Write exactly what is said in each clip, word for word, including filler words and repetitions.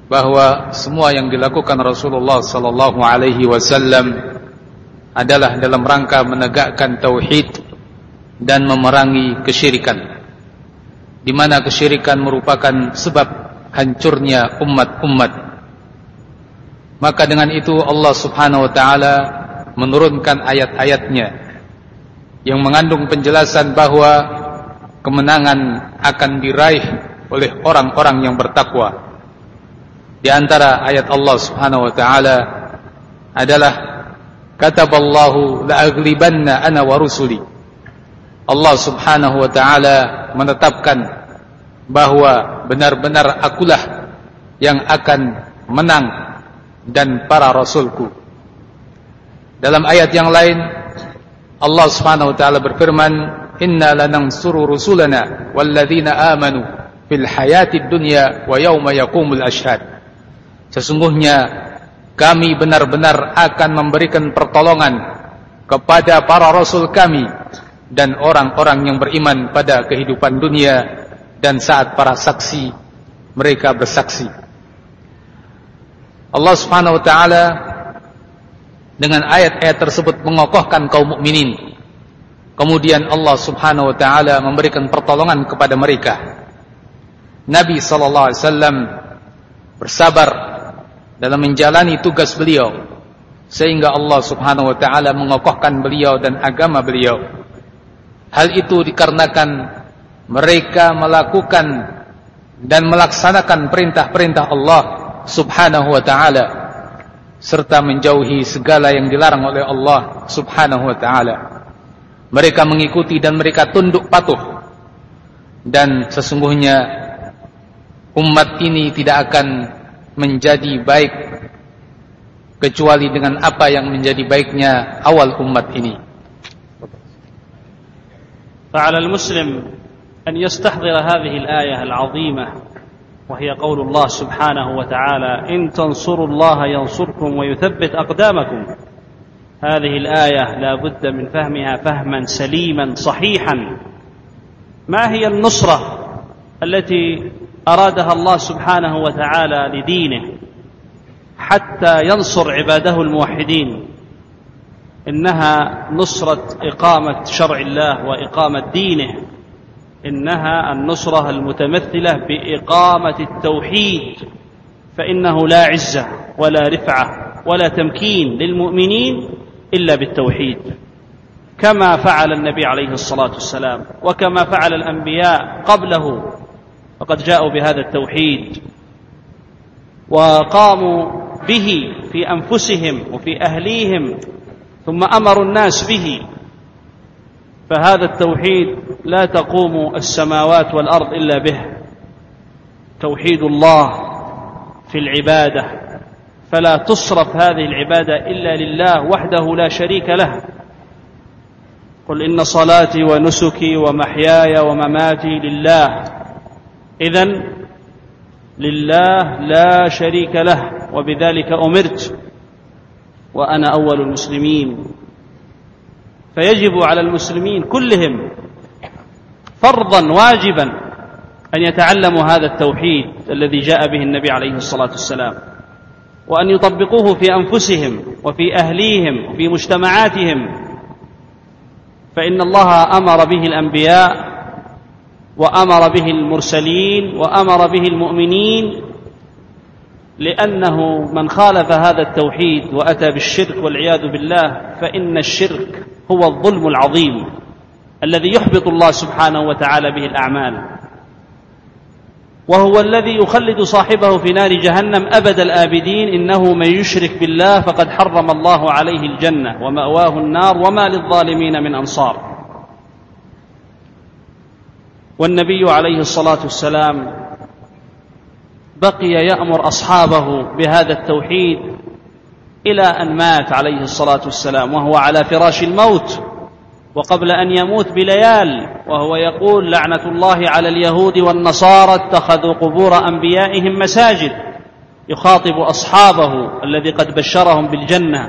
bahwa semua yang dilakukan Rasulullah sallallahu alaihi wasallam adalah dalam rangka menegakkan tauhid dan memerangi kesyirikan, di mana kesyirikan merupakan sebab hancurnya umat-umat. Maka dengan itu Allah Subhanahu wa taala menurunkan ayat-ayatnya yang mengandung penjelasan bahwa kemenangan akan diraih oleh orang-orang yang bertakwa. Di antara ayat Allah Subhanahu wa taala adalah kataballahu la'aghlibanna ana wa rusuli. Allah Subhanahu wa taala menetapkan bahwa benar-benar akulah yang akan menang dan para rasulku. Dalam ayat yang lain Allah Subhanahu wa taala berfirman, inna lanansuru rusulana walladzina amanu fil hayatid dunya wa yauma yaqumul ashhad. Sesungguhnya kami benar-benar akan memberikan pertolongan kepada para rasul kami dan orang-orang yang beriman pada kehidupan dunia dan saat para saksi mereka bersaksi. Allah Subhanahu wa taala dengan ayat-ayat tersebut mengokohkan kaum mukminin. Kemudian Allah Subhanahu wa taala memberikan pertolongan kepada mereka. Nabi sallallahu alaihi wasallam bersabar dalam menjalani tugas beliau, sehingga Allah Subhanahu wa taala mengokohkan beliau dan agama beliau. Hal itu dikarenakan mereka melakukan dan melaksanakan perintah-perintah Allah Subhanahu wa taala serta menjauhi segala yang dilarang oleh Allah Subhanahu wa taala. Mereka mengikuti dan mereka tunduk patuh, dan sesungguhnya umat ini tidak akan menjadi baik kecuali dengan apa yang menjadi baiknya awal umat ini. فعلى المسلم أن يستحضر هذه الآية العظيمة وهي قول الله سبحانه وتعالى إن تنصروا الله ينصركم ويثبت أقدامكم. هذه الآية لا بد من فهمها فهما سليما صحيحا. ما هي النصرة التي أرادها الله سبحانه وتعالى لدينه حتى ينصر عباده الموحدين؟ إنها نصرة إقامة شرع الله وإقامة دينه. إنها النصرة المتمثلة بإقامة التوحيد، فإنه لا عزة ولا رفعة ولا تمكين للمؤمنين إلا بالتوحيد، كما فعل النبي عليه الصلاة والسلام وكما فعل الأنبياء قبله، فقد جاءوا بهذا التوحيد وقاموا به في أنفسهم وفي أهليهم ثم أمروا الناس به. فهذا التوحيد لا تقوم السماوات والأرض إلا به، توحيد الله في العبادة، فلا تصرف هذه العبادة إلا لله وحده لا شريك له. قل إن صلاتي ونسكي ومحياي ومماتي لله. إذن لله لا شريك له، وبذلك أمرت وأنا أول المسلمين. فيجب على المسلمين كلهم فرضا واجبا أن يتعلموا هذا التوحيد الذي جاء به النبي عليه الصلاة والسلام، وأن يطبقوه في أنفسهم وفي أهليهم وفي مجتمعاتهم، فإن الله أمر به الأنبياء وأمر به المرسلين وأمر به المؤمنين، لأنه من خالف هذا التوحيد وأتى بالشرك والعياذ بالله فإن الشرك هو الظلم العظيم الذي يحبط الله سبحانه وتعالى به الأعمال، وهو الذي يخلد صاحبه في نار جهنم أبد الآبدين. إنه من يشرك بالله فقد حرم الله عليه الجنة ومأواه النار وما للظالمين من أنصار. والنبي عليه الصلاة والسلام بقي يأمر أصحابه بهذا التوحيد إلى أن مات عليه الصلاة والسلام وهو على فراش الموت، وقبل أن يموت بليال وهو يقول لعنة الله على اليهود والنصارى اتخذوا قبور أنبيائهم مساجد، يخاطب أصحابه الذي قد بشرهم بالجنة.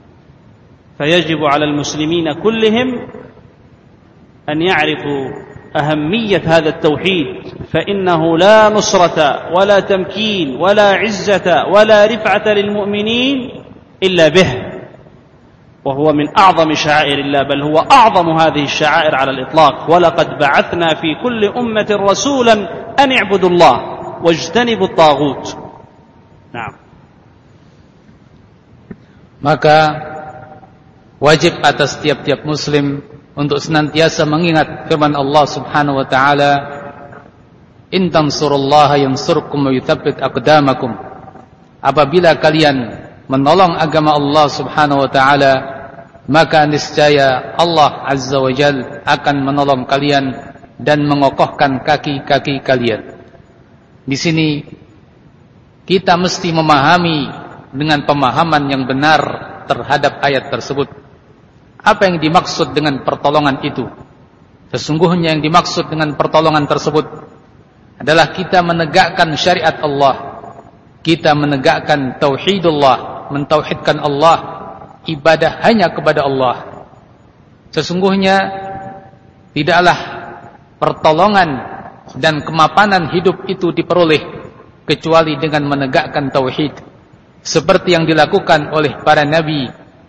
فيجب على المسلمين كلهم أن يعرفوا أهمية هذا التوحيد فإنه لا نصرة ولا تمكين ولا عزة ولا رفعة للمؤمنين إلا به، وهو من أعظم شعائر الله، بل هو أعظم هذه الشعائر على الإطلاق. ولقد بعثنا في كل أمة رسولا أن اعبدوا الله واجتنبوا الطاغوت. نعم. Maka wajib atas tiap-tiap muslim untuk senantiasa mengingat firman Allah Subhanahu wa taala, "In tansurullaha yansurkum wa yutsabbit aqdamakum." Apabila kalian menolong agama Allah Subhanahu wa taala, maka niscaya Allah Azza wa Jalla akan menolong kalian dan mengokohkan kaki-kaki kalian. Di sini kita mesti memahami dengan pemahaman yang benar terhadap ayat tersebut. Apa yang dimaksud dengan pertolongan itu? Sesungguhnya yang dimaksud dengan pertolongan tersebut adalah kita menegakkan syariat Allah, kita menegakkan tauhidullah, mentauhidkan Allah, ibadah hanya kepada Allah. Sesungguhnya tidaklah pertolongan dan kemapanan hidup itu diperoleh kecuali dengan menegakkan tauhid, seperti yang dilakukan oleh para nabi.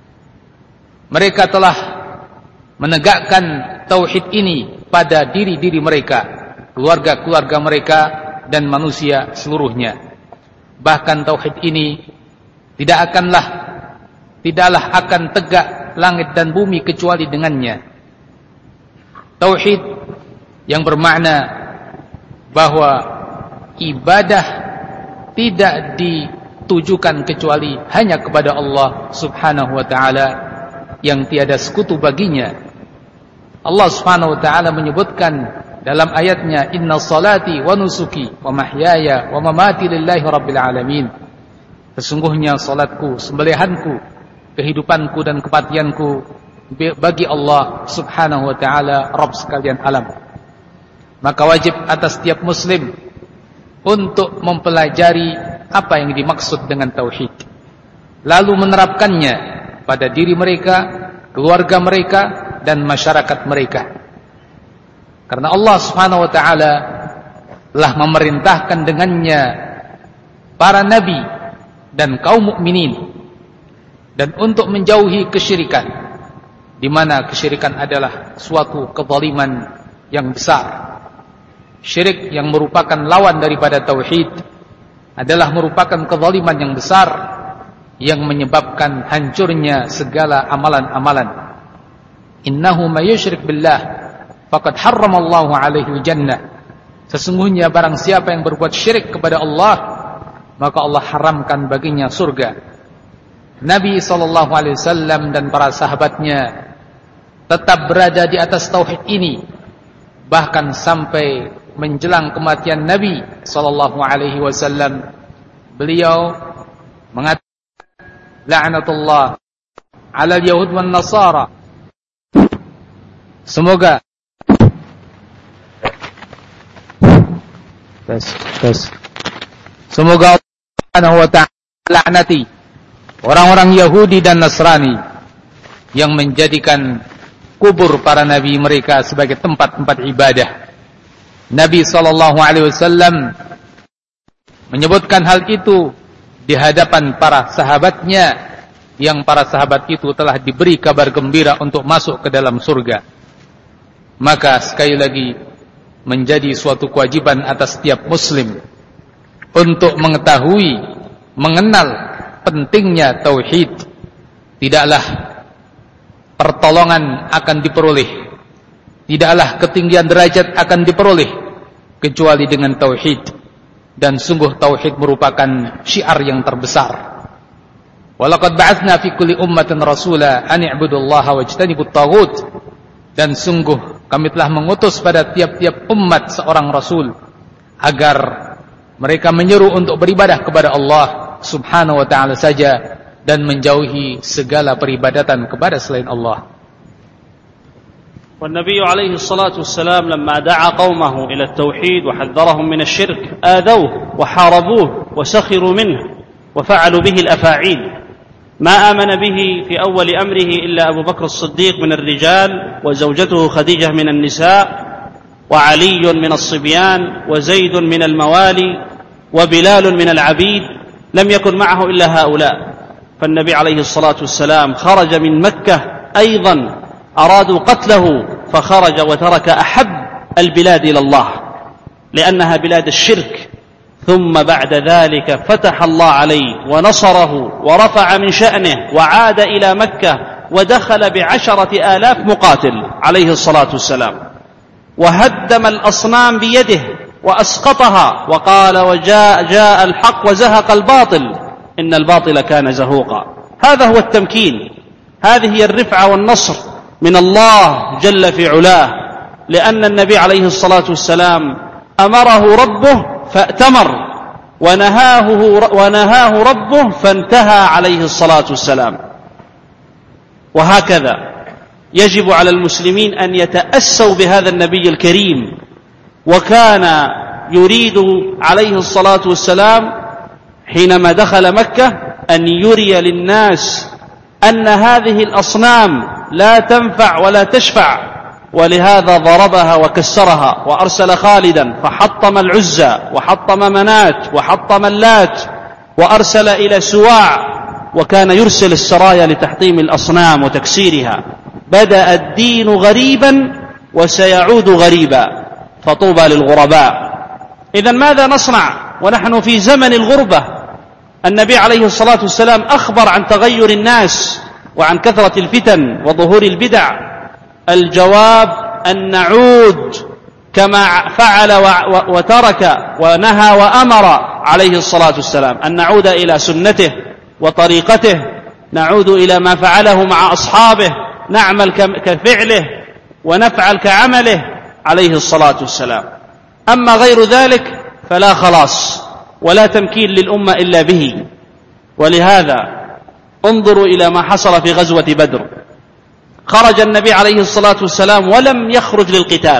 Mereka telah menegakkan tauhid ini pada diri-diri mereka, keluarga-keluarga mereka, dan manusia seluruhnya. Bahkan tauhid ini tidak akanlah tidaklah akan tegak langit dan bumi kecuali dengannya. Tauhid yang bermakna bahwa ibadah tidak ditujukan kecuali hanya kepada Allah Subhanahu wa taala yang tiada sekutu baginya. Allah Subhanahu wa taala menyebutkan dalam ayatnya, "Inna salati wa nusuki wa mahyaya wa mamati lillahi rabbil alamin." Sesungguhnya salatku, sembelihanku, kehidupanku dan kematianku bagi Allah Subhanahu wa taala, Rabb sekalian alam. Maka wajib atas setiap muslim untuk mempelajari apa yang dimaksud dengan tauhid, lalu menerapkannya pada diri mereka, keluarga mereka, dan masyarakat mereka. Karena Allah Subhanahu wa taala telah memerintahkan dengannya para nabi dan kaum mukminin, dan untuk menjauhi kesyirikan, di mana kesyirikan adalah suatu kezaliman yang besar. Syirik yang merupakan lawan daripada tauhid adalah merupakan kezaliman yang besar yang menyebabkan hancurnya segala amalan-amalan. Innahu may yusyrik billah faqad harramallahu alaihi jannah. Sesungguhnya barang siapa yang berbuat syirik kepada Allah, maka Allah haramkan baginya surga. Nabi sallallahu alaihi wasallam dan para sahabatnya tetap berada di atas tauhid ini, bahkan sampai menjelang kematian Nabi sallallahu alaihi wasallam, beliau mengatakan, "La'natullah 'alal yahud wan nasara." Semoga tes tes Semoga Allah Subhanahu wa ta'ala laknati orang-orang Yahudi dan Nasrani yang menjadikan kubur para nabi mereka sebagai tempat-tempat ibadah. Nabi sallallahu alaihi wasallam menyebutkan hal itu di hadapan para sahabatnya, yang para sahabat itu telah diberi kabar gembira untuk masuk ke dalam surga. Maka sekali lagi menjadi suatu kewajiban atas setiap muslim untuk mengetahui, mengenal pentingnya tauhid. Tidaklah pertolongan akan diperoleh, tidaklah ketinggian derajat akan diperoleh kecuali dengan tauhid. Dan sungguh tauhid merupakan syiar yang terbesar. Walaqad ba'atsna fi kulli ummatin rasula an i'budullaha wajtanibut taghut. Dan sungguh kami telah mengutus pada tiap-tiap umat seorang rasul agar mereka menyeru untuk beribadah kepada Allah Subhanahu wa ta'ala saja dan menjauhi segala peribadatan kepada selain Allah. والنبي عليه الصلاة والسلام لما دعا قومه إلى التوحيد وحذرهم من الشرك آذوه وحاربوه وسخروا منه وفعلوا به الأفاعيل. ما آمن به في أول أمره إلا أبو بكر الصديق من الرجال وزوجته خديجة من النساء، وعلي من الصبيان وزيد من الموالي وبلال من العبيد، لم يكن معه إلا هؤلاء. فالنبي عليه الصلاة والسلام خرج من مكة أيضا أرادوا قتله، فخرج وترك أحب البلاد إلى الله لأنها بلاد الشرك، ثم بعد ذلك فتح الله عليه ونصره ورفع من شأنه وعاد إلى مكة ودخل بعشرة آلاف مقاتل عليه الصلاة والسلام، وهدم الأصنام بيده وأسقطها، وقال وجاء جاء الحق وزهق الباطل إن الباطل كان زهوقا. هذا هو التمكين، هذه هي الرفعة والنصر من الله جل في علاه، لأن النبي عليه الصلاة والسلام أمره ربه فأتمر، ونهاه, ونهاه ربه فانتهى عليه الصلاة والسلام. وهكذا يجب على المسلمين أن يتأسوا بهذا النبي الكريم. وكان يريد عليه الصلاة والسلام حينما دخل مكة أن يري للناس أن هذه الأصنام لا تنفع ولا تشفع، ولهذا ضربها وكسرها، وأرسل خالدا فحطم العزى وحطم منات وحطم اللات، وأرسل إلى سواع، وكان يرسل السرايا لتحطيم الأصنام وتكسيرها. بدأ الدين غريبا وسيعود غريبا، فطوبى للغرباء. إذن ماذا نصنع ونحن في زمن الغربة؟ النبي عليه الصلاة والسلام أخبر عن تغير الناس وعن كثرة الفتن وظهور البدع. الجواب أن نعود كما فعل وترك ونهى وأمر عليه الصلاة والسلام، أن نعود إلى سنته وطريقته، نعود إلى ما فعله مع أصحابه، نعمل كفعله ونفعل كعمله عليه الصلاة والسلام. أما غير ذلك فلا خلاص ولا تمكين للأمة إلا به. ولهذا انظروا إلى ما حصل في غزوة بدر. خرج النبي عليه الصلاة والسلام ولم يخرج للقتال،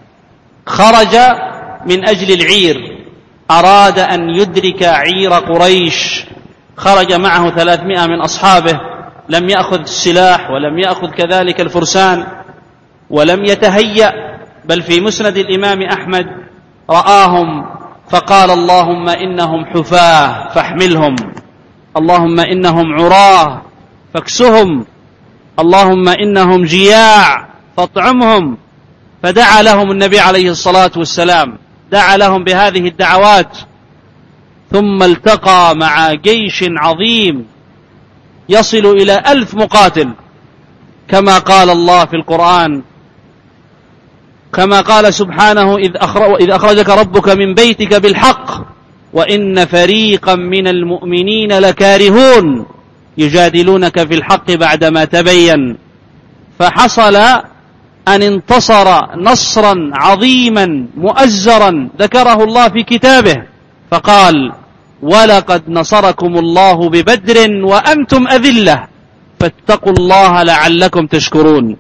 خرج من أجل العير، أراد أن يدرك عير قريش. خرج معه ثلاثمائة من أصحابه، لم يأخذ السلاح ولم يأخذ كذلك الفرسان ولم يتهيأ، بل في مسند الإمام أحمد رآهم فقال اللهم إنهم حفاة فاحملهم، اللهم إنهم عراه فاكسهم، اللهم إنهم جياع فاطعمهم. فدعا لهم النبي عليه الصلاة والسلام، دعا لهم بهذه الدعوات، ثم التقى مع جيش عظيم يصل إلى ألف مقاتل، كما قال الله في القرآن، كما قال سبحانه إذ أخرجك ربك من بيتك بالحق وإن فريقا من المؤمنين لكارهون يجادلونك في الحق بعدما تبين. فحصل أن انتصر نصرا عظيما مؤزرا ذكره الله في كتابه، فقال ولقد نصركم الله ببدر وأنتم أذلة فاتقوا الله لعلكم تشكرون.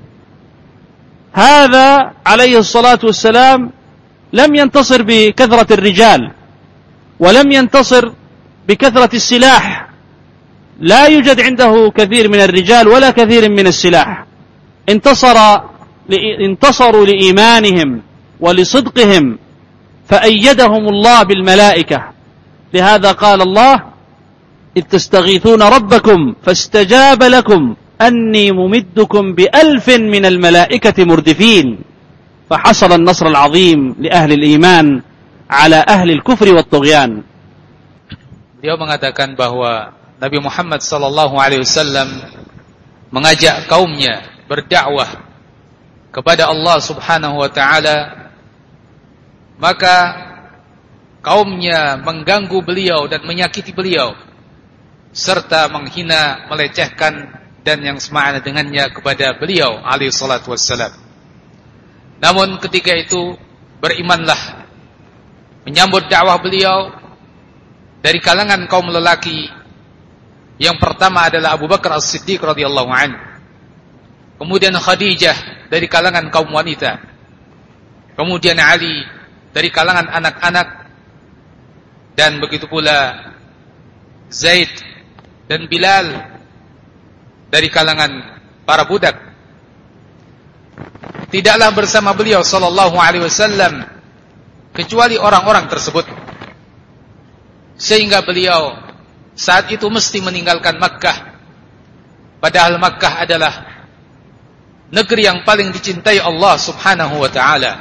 هذا عليه الصلاة والسلام لم ينتصر بكثرة الرجال ولم ينتصر بكثرة السلاح، لا يوجد عنده كثير من الرجال ولا كثير من السلاح. انتصر انتصروا لإيمانهم ولصدقهم، فأيدهم الله بالملائكة. لهذا قال الله إذ تستغيثون ربكم فاستجاب لكم أني ممدكم بألف من الملائكة مردفين. فحصل النصر العظيم لأهل الإيمان على أهل الكفر والطغيان. Beliau mengatakan bahwa Nabi Muhammad sallallahu alaihi wasallam mengajak kaumnya berdakwah kepada Allah Subhanahu wa taala, maka kaumnya mengganggu beliau dan menyakiti beliau serta menghina, melecehkan dan yang semakna dengannya kepada beliau alaihi salatu wassalam. Namun ketika itu berimanlah, menyambut dakwah beliau dari kalangan kaum lelaki. Yang pertama adalah Abu Bakar As-Siddiq radhiyallahu anhu, kemudian Khadijah dari kalangan kaum wanita, kemudian Ali dari kalangan anak-anak, dan begitu pula Zaid dan Bilal dari kalangan para budak. tidaklah bersama beliau sallallahu alaihi wasallam kecuali orang-orang tersebut, sehingga beliau saat itu mesti meninggalkan Makkah, padahal Makkah adalah negeri yang paling dicintai Allah subhanahu wa ta'ala.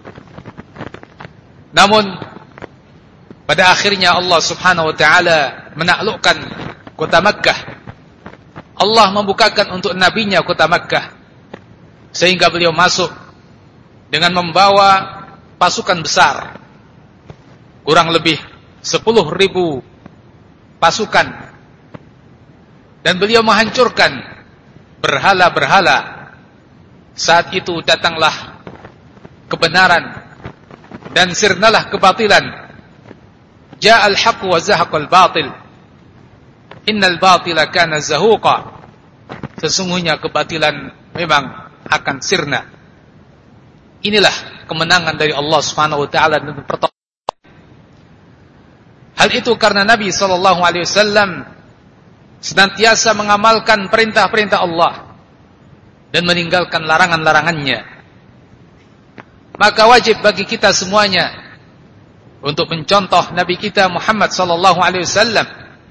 Namun pada akhirnya Allah subhanahu wa ta'ala menaklukkan kota Makkah. Allah membukakan untuk nabinya kota Makkah, sehingga beliau masuk dengan membawa pasukan besar, kurang lebih sepuluh ribu pasukan, dan beliau menghancurkan berhala-berhala. Saat itu datanglah kebenaran dan sirnalah kebatilan. Ja'al haqq wa zahaqal batil, innal batila kana zahuqa. Sesungguhnya kebatilan memang akan sirna. Inilah kemenangan dari Allah Subhanahu wa taala dan pertolongan. Hal itu karena Nabi sallallahu alaihi wasallam senantiasa mengamalkan perintah-perintah Allah dan meninggalkan larangan-larangannya. Maka wajib bagi kita semuanya untuk mencontoh Nabi kita Muhammad sallallahu alaihi wasallam.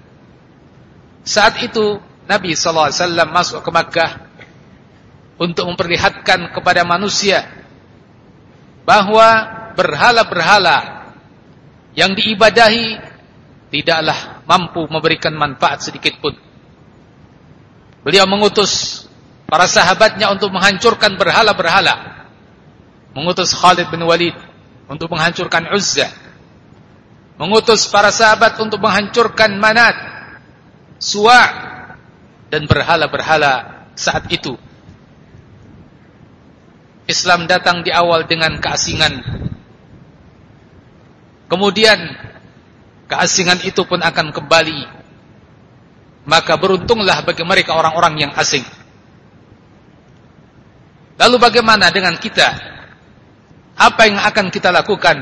Saat itu Nabi sallallahu alaihi wasallam masuk ke Makkah untuk memperlihatkan kepada manusia bahwa berhala-berhala yang diibadahi tidaklah mampu memberikan manfaat sedikit pun. Beliau mengutus para sahabatnya untuk menghancurkan berhala-berhala. Mengutus Khalid bin Walid untuk menghancurkan Uzza. Mengutus para sahabat untuk menghancurkan Manat, Suwa' dan berhala-berhala saat itu. Islam datang di awal dengan keasingan. Kemudian keasingan itu pun akan kembali. Maka beruntunglah bagi mereka orang-orang yang asing. Lalu bagaimana dengan kita? Apa yang akan kita lakukan?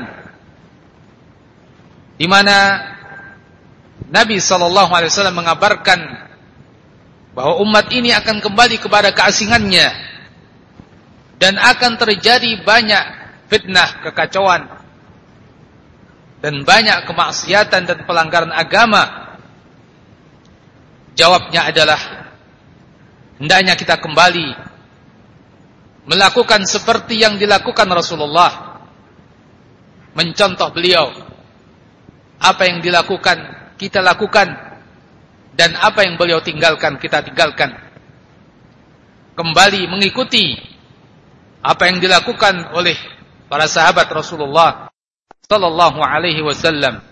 Di mana Nabi sallallahu alaihi wasallam mengabarkan bahwa umat ini akan kembali kepada keasingannya dan akan terjadi banyak fitnah, kekacauan dan banyak kemaksiatan dan pelanggaran agama. Jawabnya adalah hendaknya kita kembali melakukan seperti yang dilakukan Rasulullah, mencontoh beliau. Apa yang dilakukan kita lakukan, dan apa yang beliau tinggalkan kita tinggalkan. Kembali mengikuti apa yang dilakukan oleh para sahabat Rasulullah sallallahu alaihi wasallam.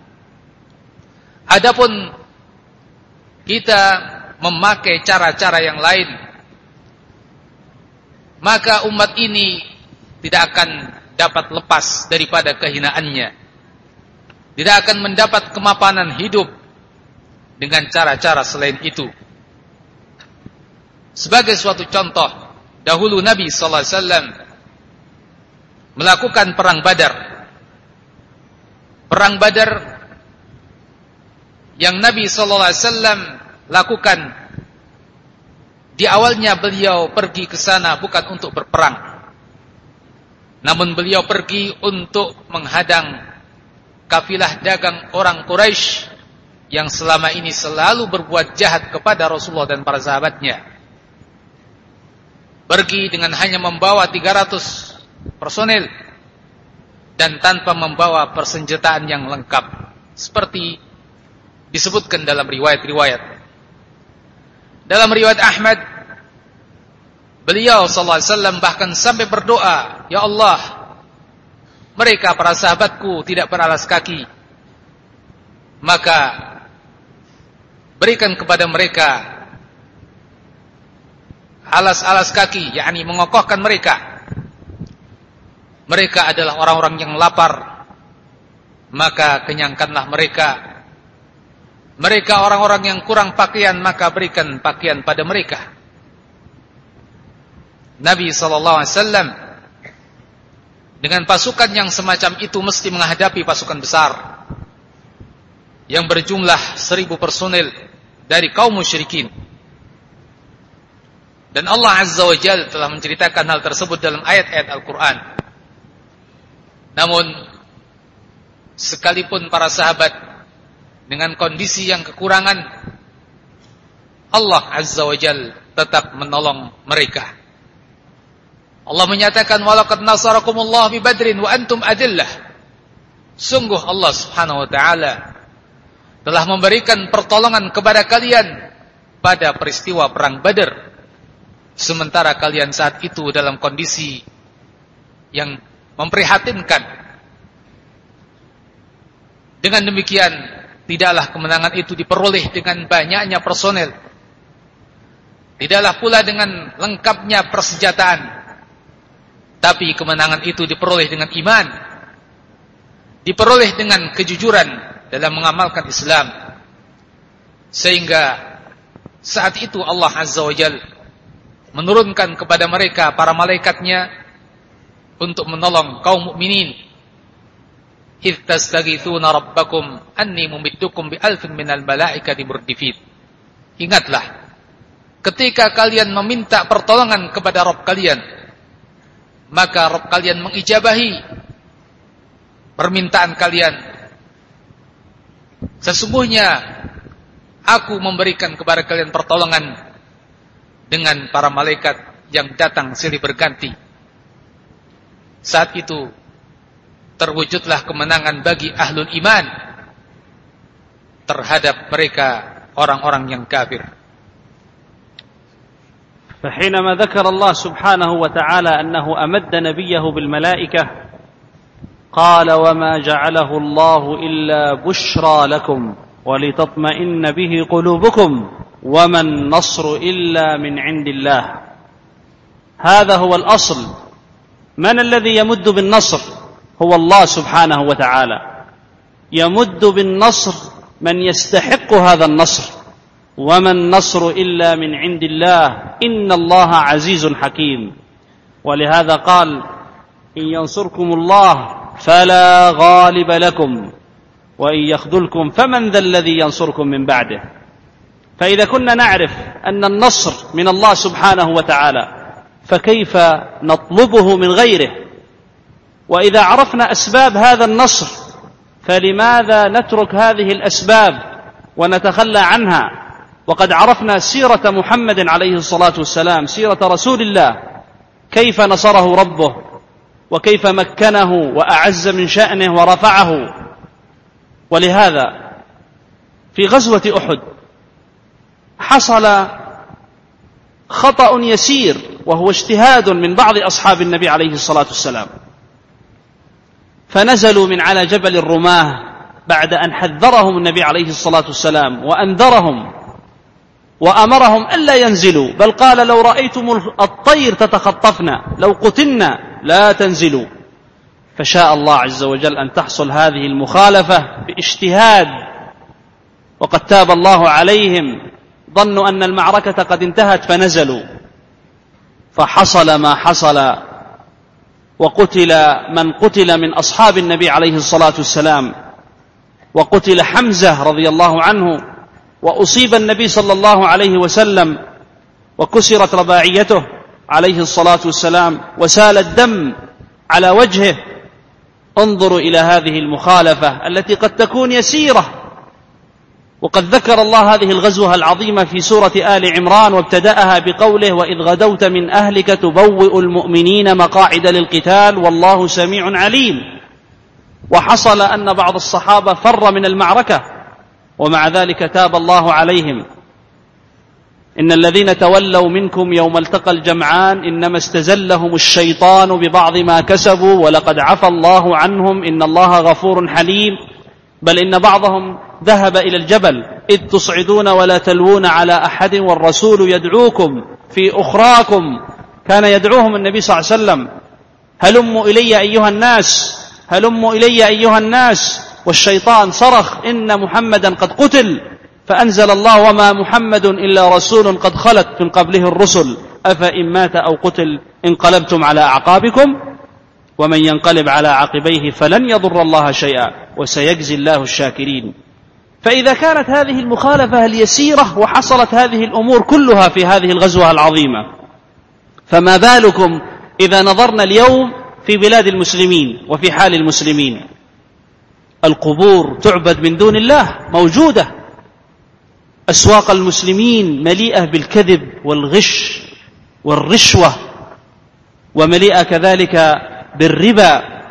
Adapun kita memakai cara-cara yang lain, maka umat ini tidak akan dapat lepas daripada kehinaannya. Tidak akan mendapat kemapanan hidup dengan cara-cara selain itu. Sebagai suatu contoh, dahulu Nabi sallallahu alaihi wasallam melakukan perang Badar. Perang Badar yang Nabi sallallahu alaihi wasallam lakukan, di awalnya beliau pergi ke sana bukan untuk berperang, namun beliau pergi untuk menghadang kafilah dagang orang Quraisy yang selama ini selalu berbuat jahat kepada Rasulullah dan para sahabatnya. Pergi dengan hanya membawa tiga ratus personel dan tanpa membawa persenjataan yang lengkap, seperti disebutkan dalam riwayat-riwayat. Dalam riwayat Ahmad, beliau sallallahu alaihi wasallam bahkan sampai berdoa, "Ya Allah, mereka para sahabatku tidak beralas kaki, maka berikan kepada mereka alas-alas kaki," yakni mengokohkan mereka. Mereka adalah orang-orang yang lapar, maka kenyangkanlah mereka. Mereka orang-orang yang kurang pakaian, maka berikan pakaian pada mereka. Nabi sallallahu alaihi wasallam dengan pasukan yang semacam itu mesti menghadapi pasukan besar yang berjumlah seribu personel dari kaum musyrikin. Dan Allah Azza wa Jalla telah menceritakan hal tersebut dalam ayat-ayat Al-Quran. Namun, sekalipun para sahabat dengan kondisi yang kekurangan, Allah Azza wa Jalla tetap menolong mereka. Allah menyatakan, walaqad nasarakumullah bi Badrin wa antum adillah. Sungguh Allah Subhanahu wa taala telah memberikan pertolongan kepada kalian pada peristiwa perang Badar, sementara kalian saat itu dalam kondisi yang memprihatinkan. Dengan demikian, tidaklah kemenangan itu diperoleh dengan banyaknya personel, tidaklah pula dengan lengkapnya persenjataan, tapi kemenangan itu diperoleh dengan iman, diperoleh dengan kejujuran dalam mengamalkan Islam. Sehingga saat itu Allah Azza wa Jalla menurunkan kepada mereka para malaikatnya untuk menolong kaum mukminin. Idz tastaghitsuna rabbakum anni mumiddukum bi alfin minal malaikati murdifin. Ingatlah ketika kalian meminta pertolongan kepada Rabb kalian, maka Rabb kalian mengijabahi permintaan kalian. Sesungguhnya aku memberikan kepada kalian pertolongan dengan para malaikat yang datang silih berganti. Saat itu terwujudlah kemenangan bagi ahlul iman terhadap mereka orang-orang yang kafir. فحينما ذكر الله سبحانه وتعالى أنه أمد نبيه بالملائكة قال وما جعله الله إلا بشرى لكم ولتطمئن به قلوبكم وما النصر إلا من عند الله. هذا هو الأصل. من الذي يمد بالنصر؟ هو الله سبحانه وتعالى. يمد بالنصر من يستحق هذا النصر، وما النصر إلا من عند الله إن الله عزيز حكيم. ولهذا قال إن ينصركم الله فلا غالب لكم وإن يخذلكم فمن ذا الذي ينصركم من بعده. فإذا كنا نعرف أن النصر من الله سبحانه وتعالى فكيف نطلبه من غيره؟ وإذا عرفنا أسباب هذا النصر فلماذا نترك هذه الأسباب ونتخلى عنها وقد عرفنا سيرة محمد عليه الصلاة والسلام، سيرة رسول الله، كيف نصره ربه وكيف مكنه وأعز من شأنه ورفعه. ولهذا في غزوة أحد حصل خطأ يسير وهو اجتهاد من بعض أصحاب النبي عليه الصلاة والسلام، فنزلوا من على جبل الرماه بعد أن حذرهم النبي عليه الصلاة والسلام وأنذرهم وأمرهم ألا ينزلوا، بل قال لو رأيتم الطير تتخطفنا لو قتلنا لا تنزلوا. فشاء الله عز وجل أن تحصل هذه المخالفة باجتهاد، وقد تاب الله عليهم، ظنوا أن المعركة قد انتهت فنزلوا، فحصل ما حصل وقتل من قتل من أصحاب النبي عليه الصلاة والسلام، وقتل حمزة رضي الله عنه، وأصيب النبي صلى الله عليه وسلم وكسرت رباعيته عليه الصلاة والسلام وسال الدم على وجهه. انظروا إلى هذه المخالفة التي قد تكون يسيرة. وقد ذكر الله هذه الغزوة العظيمة في سورة آل عمران وابتدأها بقوله وإذ غدوت من أهلك تبوئ المؤمنين مقاعد للقتال والله سميع عليم. وحصل أن بعض الصحابة فر من المعركة ومع ذلك تاب الله عليهم. إن الذين تولوا منكم يوم التقى الجمعان إنما استزلهم الشيطان ببعض ما كسبوا ولقد عفى الله عنهم إن الله غفور حليم. بل إن بعضهم ذهب إلى الجبل إذ تصعدون ولا تلوون على أحد والرسول يدعوكم في أخراكم. كان يدعوهم النبي صلى الله عليه وسلم هلموا إلي أيها الناس، هلموا إلي أيها الناس، والشيطان صرخ إن محمدا قد قتل، فأنزل الله وما محمد إلا رسول قد خلت من قبله الرسل أفإن مات أو قتل انقلبتم على أعقابكم ومن ينقلب على عقبيه فلن يضر الله شيئا وسيجزي الله الشاكرين. فإذا كانت هذه المخالفة اليسيرة وحصلت هذه الأمور كلها في هذه الغزوة العظيمة فما بالكم إذا نظرنا اليوم في بلاد المسلمين وفي حال المسلمين؟ القبور تعبد من دون الله موجودة، أسواق المسلمين مليئة بالكذب والغش والرشوة، ومليئة كذلك بالربا.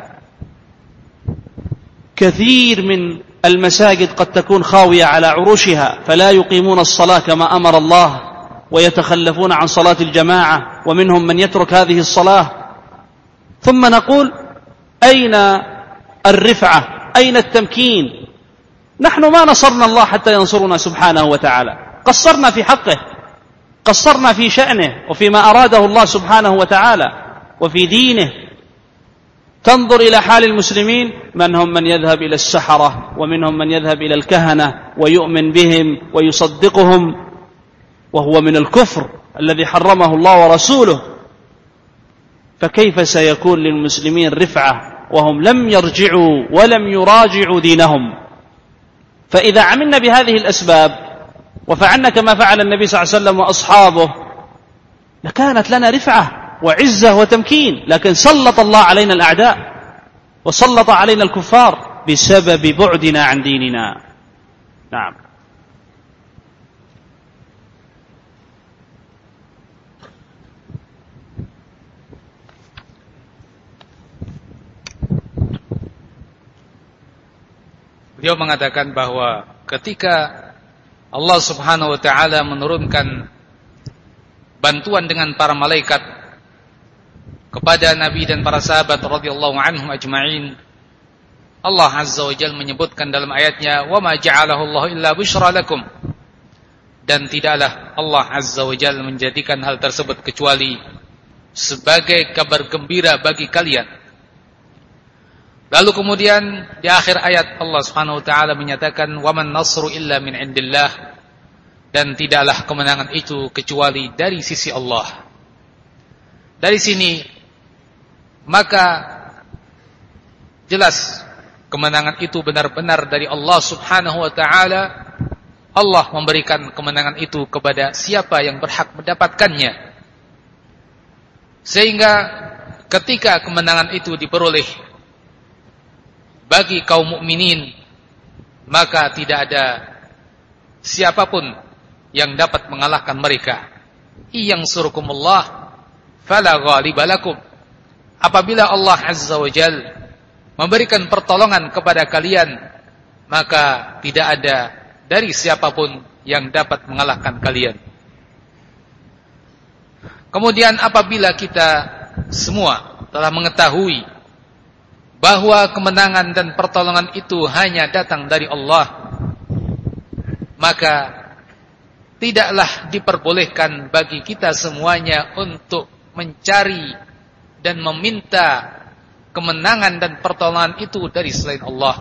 كثير من المساجد قد تكون خاوية على عروشها، فلا يقيمون الصلاة كما أمر الله، ويتخلفون عن صلاة الجماعة، ومنهم من يترك هذه الصلاة. ثم نقول أين الرفعة؟ أين التمكين؟ نحن ما نصرنا الله حتى ينصرنا سبحانه وتعالى، قصرنا في حقه، قصرنا في شأنه وفيما أراده الله سبحانه وتعالى وفي دينه. تنظر إلى حال المسلمين، منهم من يذهب إلى السحرة، ومنهم من يذهب إلى الكهنة ويؤمن بهم ويصدقهم، وهو من الكفر الذي حرمه الله ورسوله. فكيف سيكون للمسلمين رفعة وهم لم يرجعوا ولم يراجعوا دينهم؟ فإذا عملنا بهذه الأسباب وفعلنا كما فعل النبي صلى الله عليه وسلم وأصحابه لكانت لنا رفعة وعزة وتمكين، لكن سلط الله علينا الأعداء وسلط علينا الكفار بسبب بعدنا عن ديننا. نعم. Beliau mengatakan bahwa ketika Allah Subhanahu wa taala menurunkan bantuan dengan para malaikat kepada Nabi dan para sahabat radhiyallahu anhum ajma'in, Allah Azza wa Jalla menyebutkan dalam ayatnya, "Wa ma ja'alahu Allah illa busyra lakum." Dan tidaklah Allah Azza wa Jalla menjadikan hal tersebut kecuali sebagai kabar gembira bagi kalian. Lalu kemudian di akhir ayat Allah Subhanahu wa taala menyatakan, "Wa man nasru illa min indillah." Dan tidaklah kemenangan itu kecuali dari sisi Allah. Dari sini maka jelas kemenangan itu benar-benar dari Allah Subhanahu wa taala. Allah memberikan kemenangan itu kepada siapa yang berhak mendapatkannya. Sehingga ketika kemenangan itu diperoleh bagi kaum mukminin, maka tidak ada siapapun yang dapat mengalahkan mereka. Iyang surukumullah fala ghaliba lakum. Apabila Allah Azza wa Jal memberikan pertolongan kepada kalian, maka tidak ada dari siapapun yang dapat mengalahkan kalian. Kemudian apabila kita semua telah mengetahui bahwa kemenangan dan pertolongan itu hanya datang dari Allah, maka tidaklah diperbolehkan bagi kita semuanya untuk mencari dan meminta kemenangan dan pertolongan itu dari selain Allah.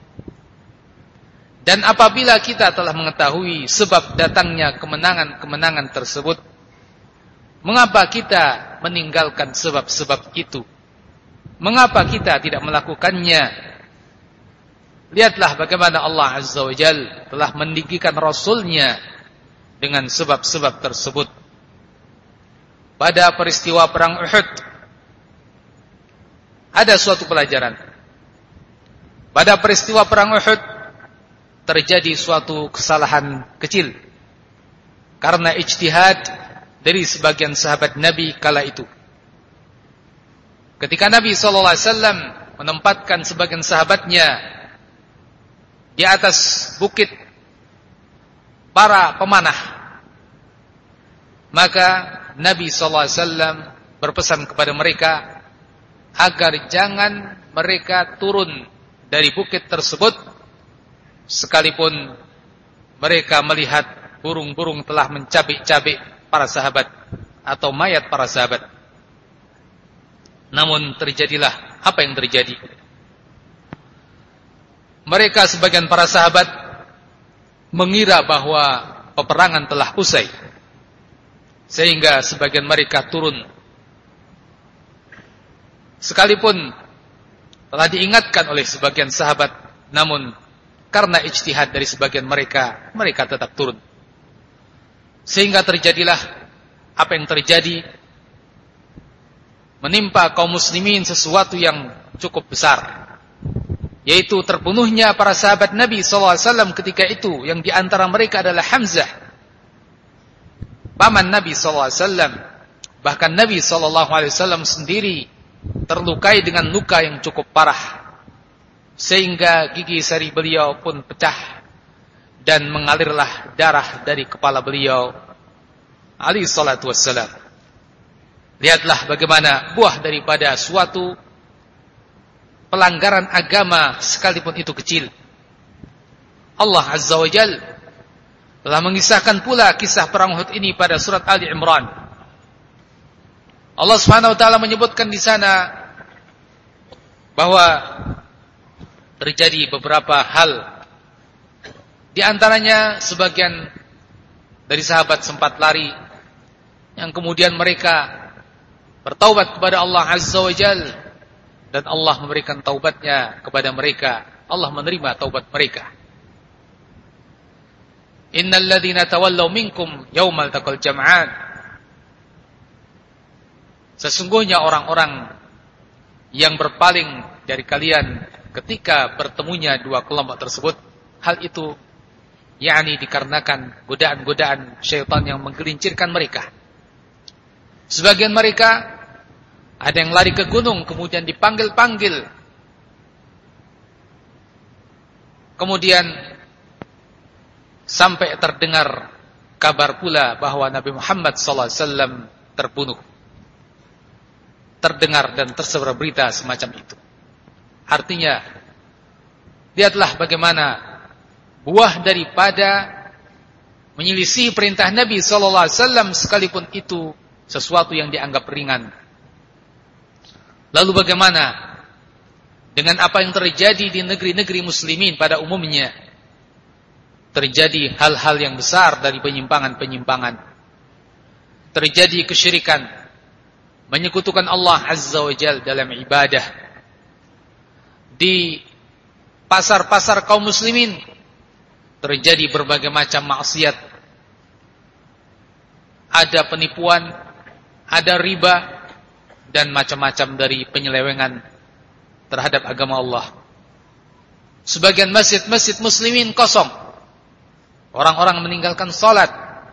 Dan apabila kita telah mengetahui sebab datangnya kemenangan-kemenangan tersebut, mengapa kita meninggalkan sebab-sebab itu? Mengapa kita tidak melakukannya? Lihatlah bagaimana Allah Azza wa Jalla telah meninggikan Rasulnya dengan sebab-sebab tersebut. Pada peristiwa perang Uhud ada suatu pelajaran. Pada peristiwa perang Uhud terjadi suatu kesalahan kecil karena ijtihad dari sebagian sahabat Nabi kala itu. Ketika Nabi sallallahu alaihi wasallam menempatkan sebagian sahabatnya di atas bukit para pemanah, maka Nabi sallallahu alaihi wasallam berpesan kepada mereka agar jangan mereka turun dari bukit tersebut sekalipun mereka melihat burung-burung telah mencabik-cabik para sahabat atau mayat para sahabat. Namun terjadilah apa yang terjadi. Mereka sebagian para sahabat mengira bahwa peperangan telah usai, sehingga sebagian mereka turun. Sekalipun telah diingatkan oleh sebagian sahabat, namun karena ijtihad dari sebagian mereka, mereka tetap turun. Sehingga terjadilah apa yang terjadi. menimpa kaum muslimin sesuatu yang cukup besar, yaitu terbunuhnya para sahabat Nabi sallallahu alaihi wasallam ketika itu, yang diantara mereka adalah Hamzah, paman Nabi sallallahu alaihi wasallam. Bahkan Nabi sallallahu alaihi wasallam sendiri terlukai dengan luka yang cukup parah, sehingga gigi sari beliau pun pecah dan mengalirlah darah dari kepala beliau alaihi salatu wassalam. Lihatlah bagaimana buah daripada suatu pelanggaran agama sekalipun itu kecil. Allah Azza wa Jalla telah mengisahkan pula kisah perang Uhud ini pada surat Ali Imran. Allah Subhanahu wa taala menyebutkan di sana bahwa terjadi beberapa hal. Di antaranya sebagian dari sahabat sempat lari, yang kemudian mereka bertaubat kepada Allah Azza wa Jalla, dan Allah memberikan taubatnya kepada mereka. Allah menerima taubat mereka. Innal ladzina tawallaw minkum yaumal taqal jam'an. Sesungguhnya orang-orang yang berpaling dari kalian ketika bertemunya dua kelompok tersebut, hal itu yakni dikarenakan godaan-godaan syaitan yang menggelincirkan mereka. Sebagian mereka ada yang lari ke gunung, kemudian dipanggil-panggil. Kemudian sampai terdengar kabar pula bahwa Nabi Muhammad sallallahu alaihi wasallam terbunuh. Terdengar dan tersebar berita semacam itu. Artinya, lihatlah bagaimana buah daripada menyelisih perintah Nabi sallallahu alaihi wasallam sekalipun itu sesuatu yang dianggap ringan. Lalu bagaimana dengan apa yang terjadi di negeri-negeri muslimin pada umumnya? Terjadi hal-hal yang besar dari penyimpangan-penyimpangan. Terjadi kesyirikan, menyekutukan Allah Azza wa Jalla dalam ibadah. Di pasar-pasar kaum muslimin terjadi berbagai macam maksiat. Ada penipuan, ada riba, dan macam-macam dari penyelewengan terhadap agama Allah. Sebagian masjid-masjid muslimin kosong. Orang-orang meninggalkan salat.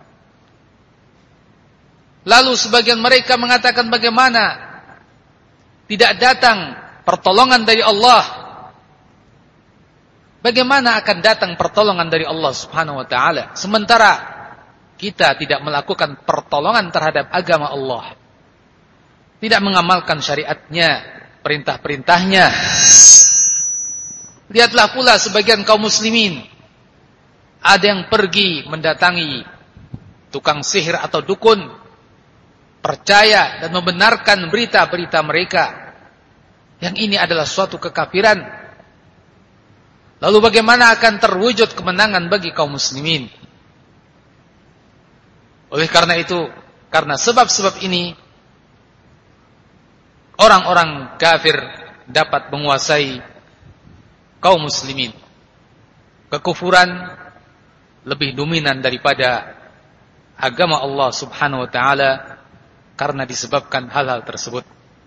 Lalu sebagian mereka mengatakan bagaimana tidak datang pertolongan dari Allah. Bagaimana akan datang pertolongan dari Allah Subhanahu wa taala sementara kita tidak melakukan pertolongan terhadap agama Allah, tidak mengamalkan syariatnya, perintah-perintahnya. Lihatlah pula sebagian kaum muslimin, ada yang pergi mendatangi tukang sihir atau dukun, percaya dan membenarkan berita-berita mereka. Yang ini adalah suatu kekafiran. Lalu bagaimana akan terwujud kemenangan bagi kaum muslimin? Oleh karena itu, karena sebab-sebab ini, orang-orang kafir dapat menguasai kaum muslimin. Kekufuran lebih dominan daripada agama Allah Subhanahu wa taala karena disebabkan hal-hal tersebut.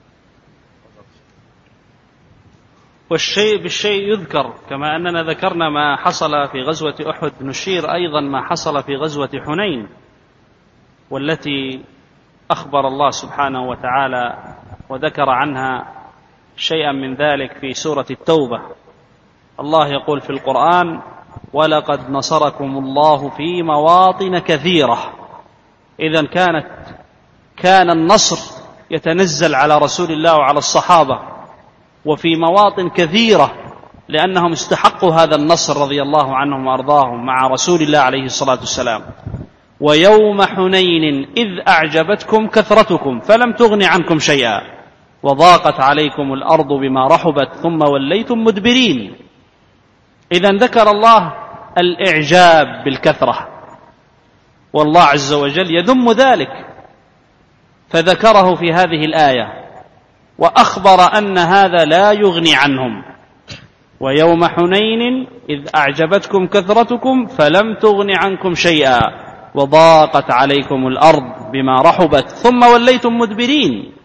والشيء بالشيء يذكر كما أننا ذكرنا ما حصل في غزوة أحد نشير أيضا ما حصل في غزوة حنين والتي أخبر الله سبحانه وتعالى وذكر عنها شيئا من ذلك في سورة التوبة. الله يقول في القرآن ولقد نصركم الله في مواطن كثيرة. إذن كانت كان النصر يتنزل على رسول الله وعلى الصحابة وفي مواطن كثيرة لأنهم استحقوا هذا النصر رضي الله عنهم وأرضاهم مع رسول الله عليه الصلاة والسلام. ويوم حنين إذ أعجبتكم كثرتكم فلم تغن عنكم شيئا وضاقت عليكم الأرض بما رحبت ثم وليتم مدبرين. إذن ذكر الله الإعجاب بالكثرة والله عز وجل يذم ذلك فذكره في هذه الآية وأخبر أن هذا لا يغني عنهم. ويوم حنين إذ أعجبتكم كثرتكم فلم تغن عنكم شيئا وضاقت عليكم الأرض بما رحبت ثم وليتم مدبرين.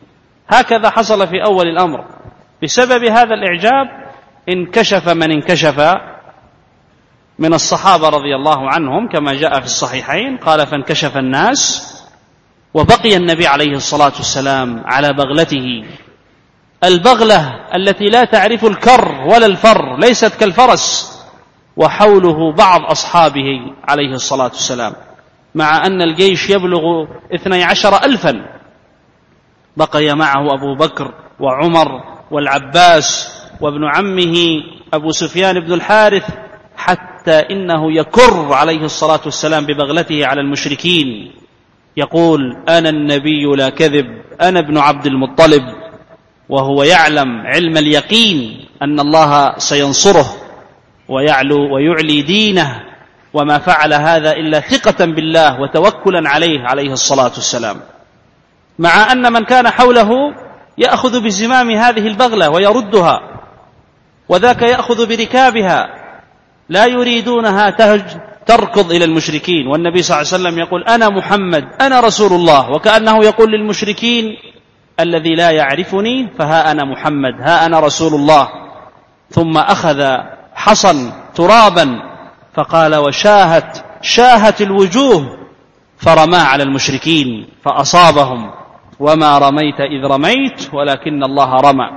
هكذا حصل في أول الأمر. بسبب هذا الإعجاب انكشف من انكشف من الصحابة رضي الله عنهم كما جاء في الصحيحين، قال فانكشف الناس وبقي النبي عليه الصلاة والسلام على بغلته، البغلة التي لا تعرف الكر ولا الفر، ليست كالفرس، وحوله بعض أصحابه عليه الصلاة والسلام، مع أن الجيش يبلغ اثني عشر ألفا، بقي معه أبو بكر وعمر والعباس وابن عمه أبو سفيان بن الحارث، حتى إنه يكر عليه الصلاة والسلام ببغلته على المشركين يقول أنا النبي لا كذب، أنا ابن عبد المطلب، وهو يعلم علم اليقين أن الله سينصره ويعلو ويعلي دينه، وما فعل هذا إلا ثقة بالله وتوكلا عليه عليه الصلاة والسلام، مع أن من كان حوله يأخذ بزمام هذه البغلة ويردها، وذاك يأخذ بركابها، لا يريدونها تركض إلى المشركين، والنبي صلى الله عليه وسلم يقول أنا محمد أنا رسول الله، وكأنه يقول للمشركين الذي لا يعرفني فها أنا محمد ها أنا رسول الله. ثم أخذ حصا ترابا فقال وشاهت شاهت الوجوه، فرمى على المشركين فأصابهم، وما رميت إذ رميت ولكن الله رمى.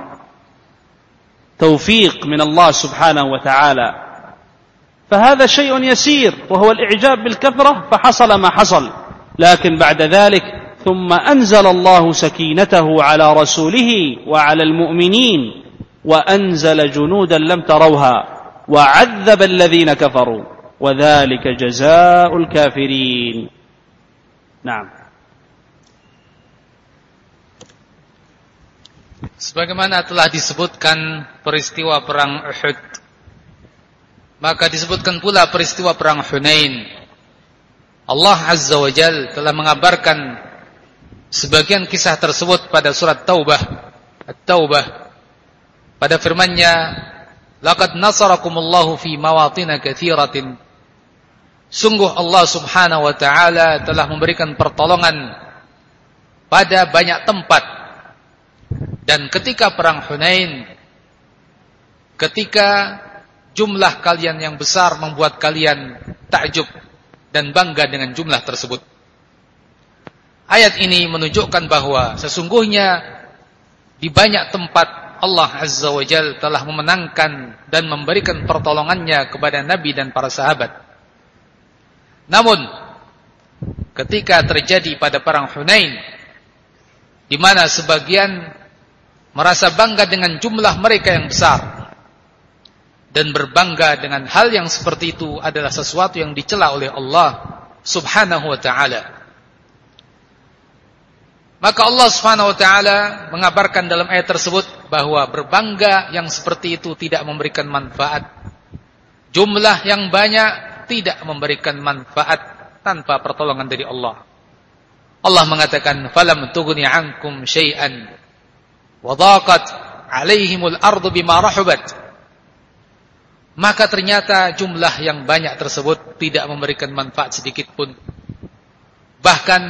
توفيق من الله سبحانه وتعالى. فهذا شيء يسير وهو الإعجاب بالكثرة، فحصل ما حصل، لكن بعد ذلك ثم أنزل الله سكينته على رسوله وعلى المؤمنين وأنزل جنودا لم تروها وعذب الذين كفروا وذلك جزاء الكافرين. نعم. Sebagaimana telah disebutkan peristiwa perang Uhud, maka disebutkan pula peristiwa perang Hunain. Allah Azza wa Jalla telah mengabarkan sebagian kisah tersebut pada surat Taubah, At-Taubah, pada firman-Nya, laqad nasarakumullahu fi mawatin katsiratin. Sungguh Allah Subhanahu wa taala telah memberikan pertolongan pada banyak tempat. Dan ketika perang Hunain, ketika jumlah kalian yang besar membuat kalian takjub dan bangga dengan jumlah tersebut. Ayat ini menunjukkan bahwa sesungguhnya di banyak tempat Allah Azza wa Jalla telah memenangkan dan memberikan pertolongannya kepada Nabi dan para sahabat. Namun ketika terjadi pada perang Hunain, di mana sebagian merasa bangga dengan jumlah mereka yang besar dan berbangga dengan hal yang seperti itu adalah sesuatu yang dicela oleh Allah Subhanahu wa taala. Maka Allah Subhanahu wa taala mengabarkan dalam ayat tersebut bahwa berbangga yang seperti itu tidak memberikan manfaat. Jumlah yang banyak tidak memberikan manfaat tanpa pertolongan dari Allah. Allah mengatakan falam tughni ankum syai'an wa dhaqat 'alaihimul ardu bima rahabat. Maka ternyata jumlah yang banyak tersebut tidak memberikan manfaat sedikit pun. Bahkan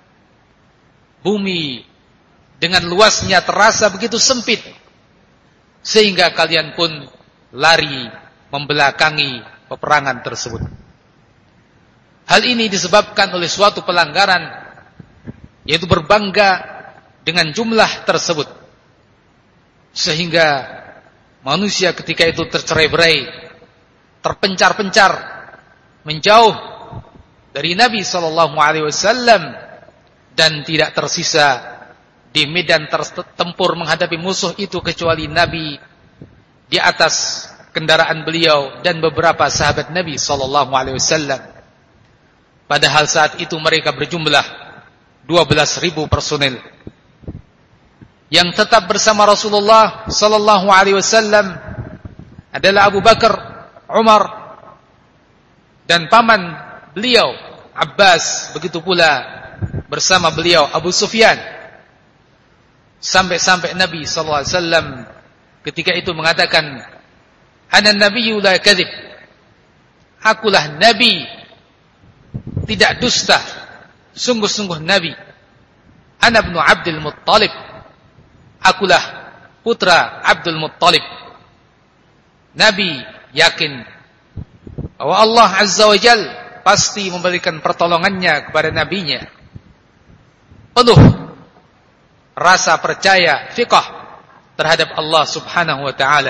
bumi dengan luasnya terasa begitu sempit, sehingga kalian pun lari membelakangi peperangan tersebut. Hal ini disebabkan oleh suatu pelanggaran, yaitu berbangga dengan jumlah tersebut, sehingga manusia ketika itu tercerai-berai, terpencar-pencar, menjauh dari Nabi sallallahu alaihi wasallam dan tidak tersisa di medan tempur menghadapi musuh itu kecuali Nabi di atas kendaraan beliau dan beberapa sahabat Nabi sallallahu alaihi wasallam. Padahal saat itu mereka berjumlah dua belas ribu personel. Yang tetap bersama Rasulullah sallallahu alaihi wasallam adalah Abu Bakar, Umar, dan paman beliau Abbas, begitu pula bersama beliau Abu Sufyan. Sampai-sampai Nabi sallallahu alaihi wasallam ketika itu mengatakan, "Ana nabiyyu la kadzib." Akulah nabi, tidak dusta. Sungguh-sungguh nabi. Ana ibnu Abdul Muttalib. akulah putra Abdul Muttalib. Nabi yakin bahwa Allah Azza wa Jal pasti memberikan pertolongannya kepada nabinya. Penuh rasa percaya, fiqh terhadap Allah Subhanahu wa ta'ala.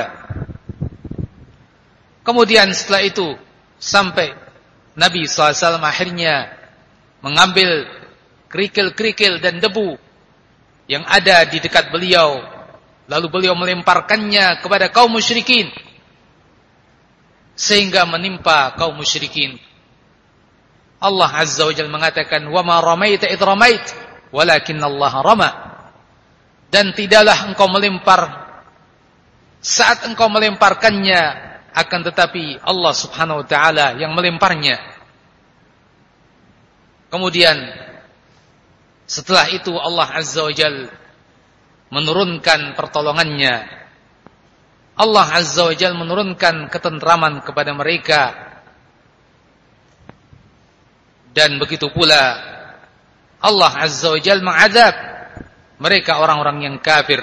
Kemudian setelah itu sampai Nabi shallallahu alaihi wasallam akhirnya mengambil kerikil-kerikil dan debu yang ada di dekat beliau, lalu beliau melemparkannya kepada kaum musyrikin sehingga menimpa kaum musyrikin. Allah Azza wa Jalla mengatakan, "Wa ma ramaita id ramait, walakinnallaha rama." Dan tidaklah engkau melempar saat engkau melemparkannya, akan tetapi Allah Subhanahu wa ta'ala yang melemparnya. Kemudian setelah itu Allah Azza wa Jalla menurunkan pertolongannya. Allah Azza wa Jalla menurunkan ketentraman kepada mereka. Dan begitu pula Allah Azza wa Jalla mengazab mereka orang-orang yang kafir.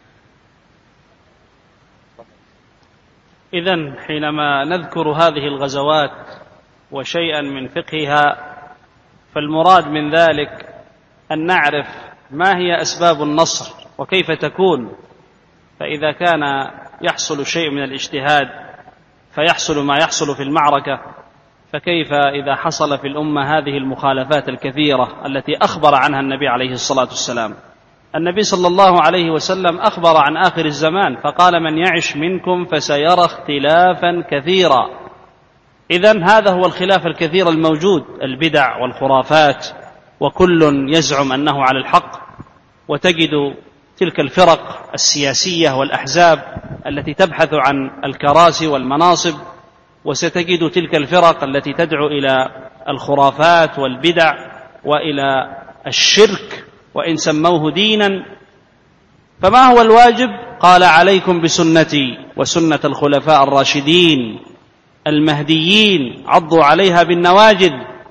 إذن حينما نذكر هذه الغزوات وشيئا من فقهها فالمراد من ذلك أن نعرف ما هي أسباب النصر وكيف تكون. فإذا كان يحصل شيء من الاجتهاد فيحصل ما يحصل في المعركة، فكيف إذا حصل في الأمة هذه المخالفات الكثيرة التي أخبر عنها النبي عليه الصلاة والسلام. النبي صلى الله عليه وسلم أخبر عن آخر الزمان فقال: من يعش منكم فسيرى اختلافا كثيرا. إذن هذا هو الخلاف الكثير الموجود، البدع والخرافات، وكل يزعم أنه على الحق. وتجد تلك الفرق السياسية والأحزاب التي تبحث عن الكراسي والمناصب، وستجد تلك الفرق التي تدعو إلى الخرافات والبدع وإلى الشرك وإن سموه دينا. فما هو الواجب؟ قال: عليكم بسنتي وسنة الخلفاء الراشدين المهديين عضوا عليها بالنواجذ.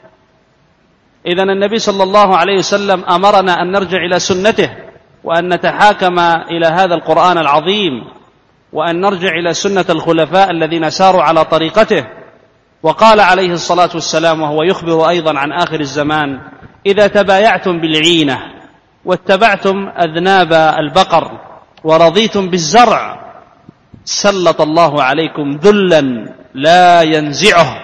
إذن النبي صلى الله عليه وسلم أمرنا أن نرجع إلى سنته وأن نتحاكم إلى هذا القرآن العظيم وأن نرجع إلى سنة الخلفاء الذين ساروا على طريقته. وقال عليه الصلاة والسلام وهو يخبر أيضا عن آخر الزمان: إذا تبايعتم بالعينة واتبعتم أذناب البقر ورضيتم بالزرع سلط الله عليكم ذلا لا ينزعه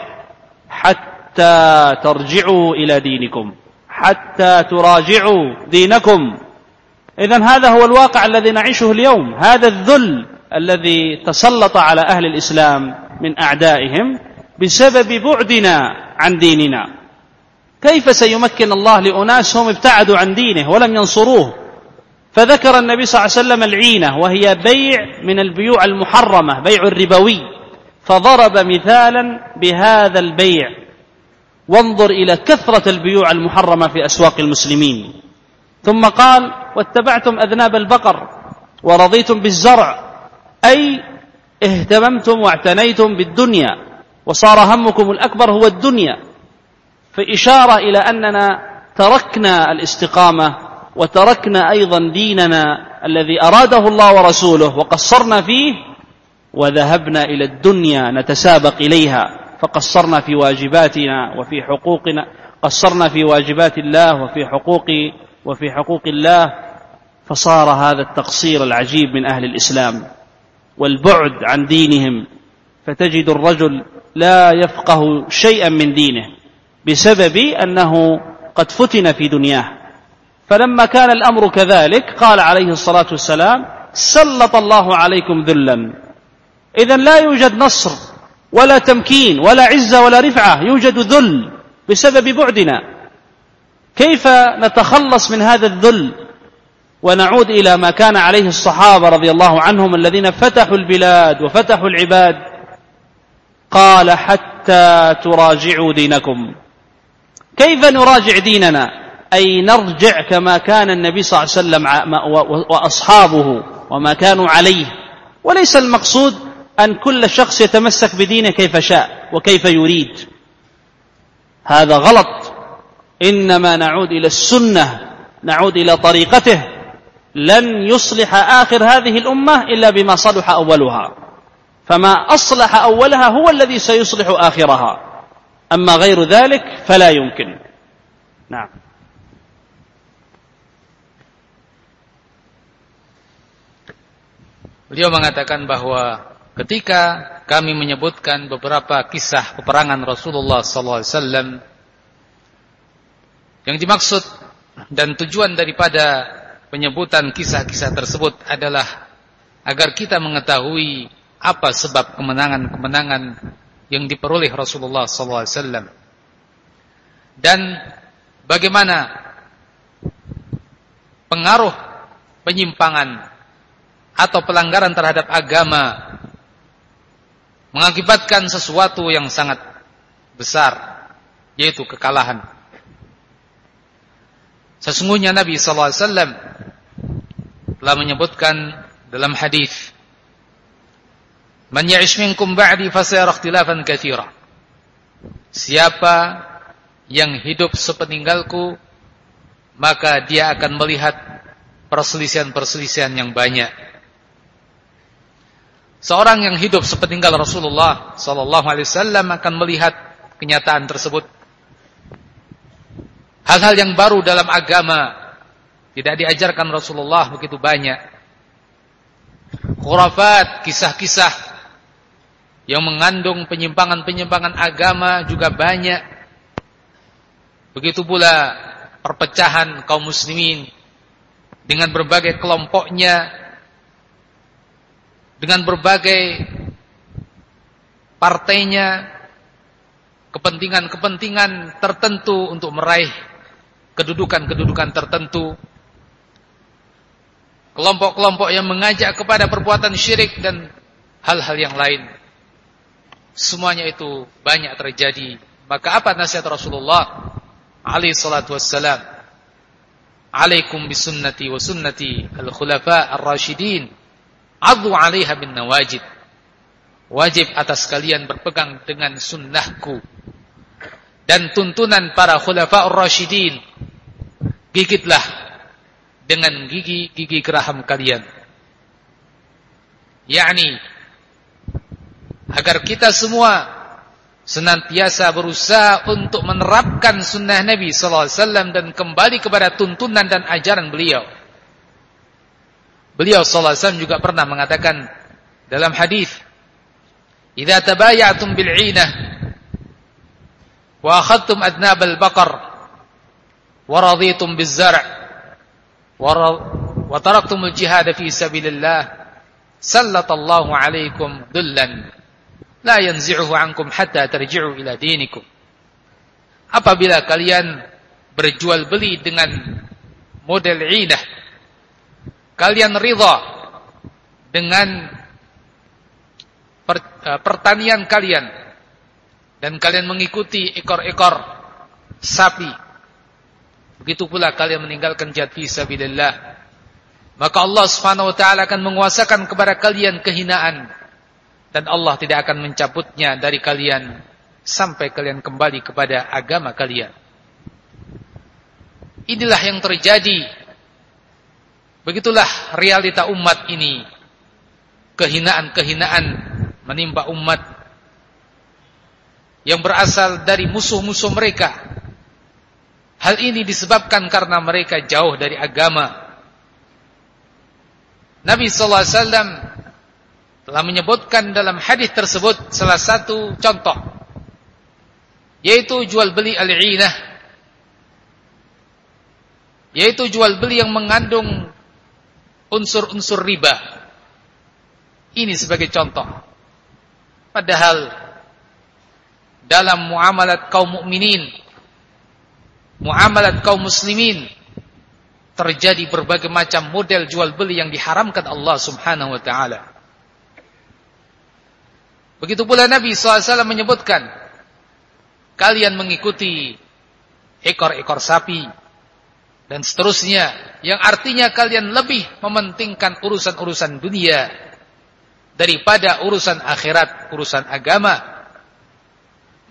حتى ترجعوا إلى دينكم، حتى تراجعوا دينكم. إذن هذا هو الواقع الذي نعيشه اليوم، هذا الذل الذي تسلط على أهل الإسلام من أعدائهم بسبب بعدنا عن ديننا. كيف سيمكن الله لأناس هم ابتعدوا عن دينه ولم ينصروه؟ فذكر النبي صلى الله عليه وسلم العينة، وهي بيع من البيوع المحرمة، بيع الربوي، فضرب مثالا بهذا البيع. وانظر إلى كثرة البيوع المحرمة في أسواق المسلمين. ثم قال: واتبعتم أذناب البقر ورضيتم بالزرع، أي اهتممتم واعتنيتم بالدنيا وصار همكم الأكبر هو الدنيا. فإشارة إلى أننا تركنا الاستقامة وتركنا أيضا ديننا الذي أراده الله ورسوله وقصرنا فيه، وذهبنا إلى الدنيا نتسابق إليها، فقصرنا في واجباتنا وفي حقوقنا، قصرنا في واجبات الله وفي حقوق وفي حقوق الله، فصار هذا التقصير العجيب من أهل الإسلام والبعد عن دينهم. فتجد الرجل لا يفقه شيئا من دينه بسبب أنه قد فتن في دنياه. فلما كان الأمر كذلك قال عليه الصلاة والسلام: سلط الله عليكم ذلا. إذن لا يوجد نصر ولا تمكين ولا عزة ولا رفعة، يوجد ذل بسبب بعدنا. كيف نتخلص من هذا الذل ونعود إلى ما كان عليه الصحابة رضي الله عنهم الذين فتحوا البلاد وفتحوا العباد؟ قال: حتى تراجعوا دينكم. كيف نراجع ديننا؟ أي نرجع كما كان النبي صلى الله عليه وسلم وأصحابه وما كانوا عليه. وليس المقصود أن كل شخص يتمسك بدينه كيف شاء وكيف يريد، هذا غلط. إنما نعود إلى السنة، نعود إلى طريقته. لن يصلح آخر هذه الأمة إلا بما صلح أولها فما أصلح أولها هو الذي سيصلح آخرها أما غير ذلك فلا يمكن. نعم. Beliau mengatakan bahwa ketika kami menyebutkan beberapa kisah peperangan Rasulullah sallallahu alaihi wasallam, yang dimaksud dan tujuan daripada penyebutan kisah-kisah tersebut adalah agar kita mengetahui apa sebab kemenangan-kemenangan yang diperoleh Rasulullah sallallahu alaihi wasallam dan bagaimana pengaruh penyimpangan atau pelanggaran terhadap agama mengakibatkan sesuatu yang sangat besar, yaitu kekalahan. Sesungguhnya Nabi sallallahu alaihi wasallam telah menyebutkan dalam hadis, "Man ya'ish minkum ba'di fasayara ikhtilafan katsira." Siapa yang hidup sepeninggalku, maka dia akan melihat perselisihan-perselisihan yang banyak. Seorang yang hidup sepeninggal Rasulullah sallallahu alaihi wasallam akan melihat kenyataan tersebut. Hal-hal yang baru dalam agama tidak diajarkan Rasulullah begitu banyak. Khurafat, kisah-kisah yang mengandung penyimpangan-penyimpangan agama juga banyak. Begitu pula perpecahan kaum muslimin dengan berbagai kelompoknya, dengan berbagai partainya, kepentingan-kepentingan tertentu untuk meraih kedudukan-kedudukan tertentu, kelompok-kelompok yang mengajak kepada perbuatan syirik dan hal-hal yang lain. Semuanya itu banyak terjadi. Maka apa nasihat Rasulullah alaihi salatu wassalam? Alaikum bisunnati wa sunnati al-khulafa ar-rasyidin. Adhu 'alaiha bin nawajid. Wajib atas kalian berpegang dengan sunnahku dan tuntunan para khulafa ar-rasyidin. Gigitlah dengan gigi-gigi geraham kalian. Yakni agar kita semua senantiasa berusaha untuk menerapkan sunnah Nabi sallallahu alaihi wasallam dan kembali kepada tuntunan dan ajaran beliau. Beliau sallallahu alaihi wasallam juga pernah mengatakan dalam hadis, "Idza tabaya'tum bil 'inah wa akhadtum adnab al-baqar wa raditum biz-zar' wa taraktum al-jihad fi sabilillah, sallatallahu 'alaikum dhullan la yanzi'uhu 'ankum hatta tarji'u ila dinikum." Apabila kalian berjual beli dengan model 'inah, kalian ridha dengan per, uh, pertanian kalian dan kalian mengikuti ekor-ekor sapi, begitu pula kalian meninggalkan jihad fi sabilillah, maka Allah Subhanahu wa taala akan menguasakan kepada kalian kehinaan dan Allah tidak akan mencabutnya dari kalian sampai kalian kembali kepada agama kalian. Inilah yang terjadi. Begitulah realita umat ini. Kehinaan-kehinaan menimpa umat yang berasal dari musuh-musuh mereka. Hal ini disebabkan karena mereka jauh dari agama. Nabi sallallahu alaihi wasallam telah menyebutkan dalam hadis tersebut salah satu contoh, yaitu jual beli al-'inah, yaitu jual beli yang mengandung unsur-unsur riba. Ini sebagai contoh. Padahal dalam muamalat kaum mukminin, muamalat kaum muslimin, terjadi berbagai macam model jual beli yang diharamkan Allah Subhanahu wa taala. Begitu pula Nabi sallallahu alaihi wasallam menyebutkan, kalian mengikuti ekor-ekor sapi dan seterusnya, yang artinya kalian lebih mementingkan urusan-urusan dunia daripada urusan akhirat, urusan agama,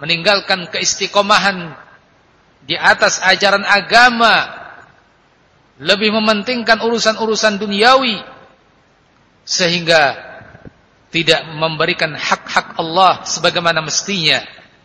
meninggalkan keistiqomahan di atas ajaran agama lebih mementingkan urusan-urusan duniawi, sehingga tidak memberikan hak-hak Allah sebagaimana mestinya.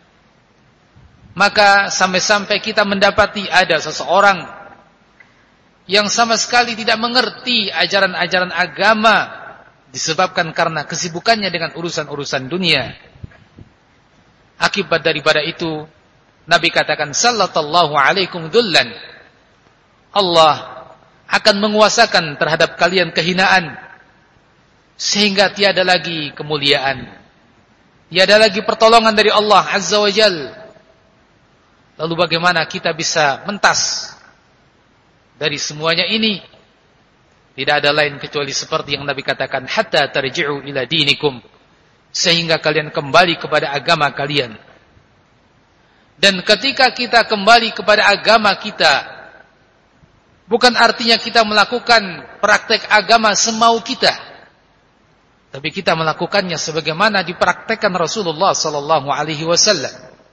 Maka sampai-sampai kita mendapati ada seseorang yang sama sekali tidak mengerti ajaran-ajaran agama, disebabkan karena kesibukannya dengan urusan-urusan dunia. Akibat daripada itu, Nabi katakan, sallallahu alaikum dhullan, Allah akan menguasakan terhadap kalian kehinaan, sehingga tiada lagi kemuliaan, tiada lagi pertolongan dari Allah Azza wa Jal. Lalu bagaimana kita bisa mentas dari semuanya ini? Tidak ada lain kecuali seperti yang Nabi katakan, hatta tarji'u ila dinikum, sehingga kalian kembali kepada agama kalian. Dan ketika kita kembali kepada agama kita, bukan artinya kita melakukan praktek agama semau kita, tapi kita melakukannya sebagaimana dipraktekkan Rasulullah sallallahu alaihi wasallam.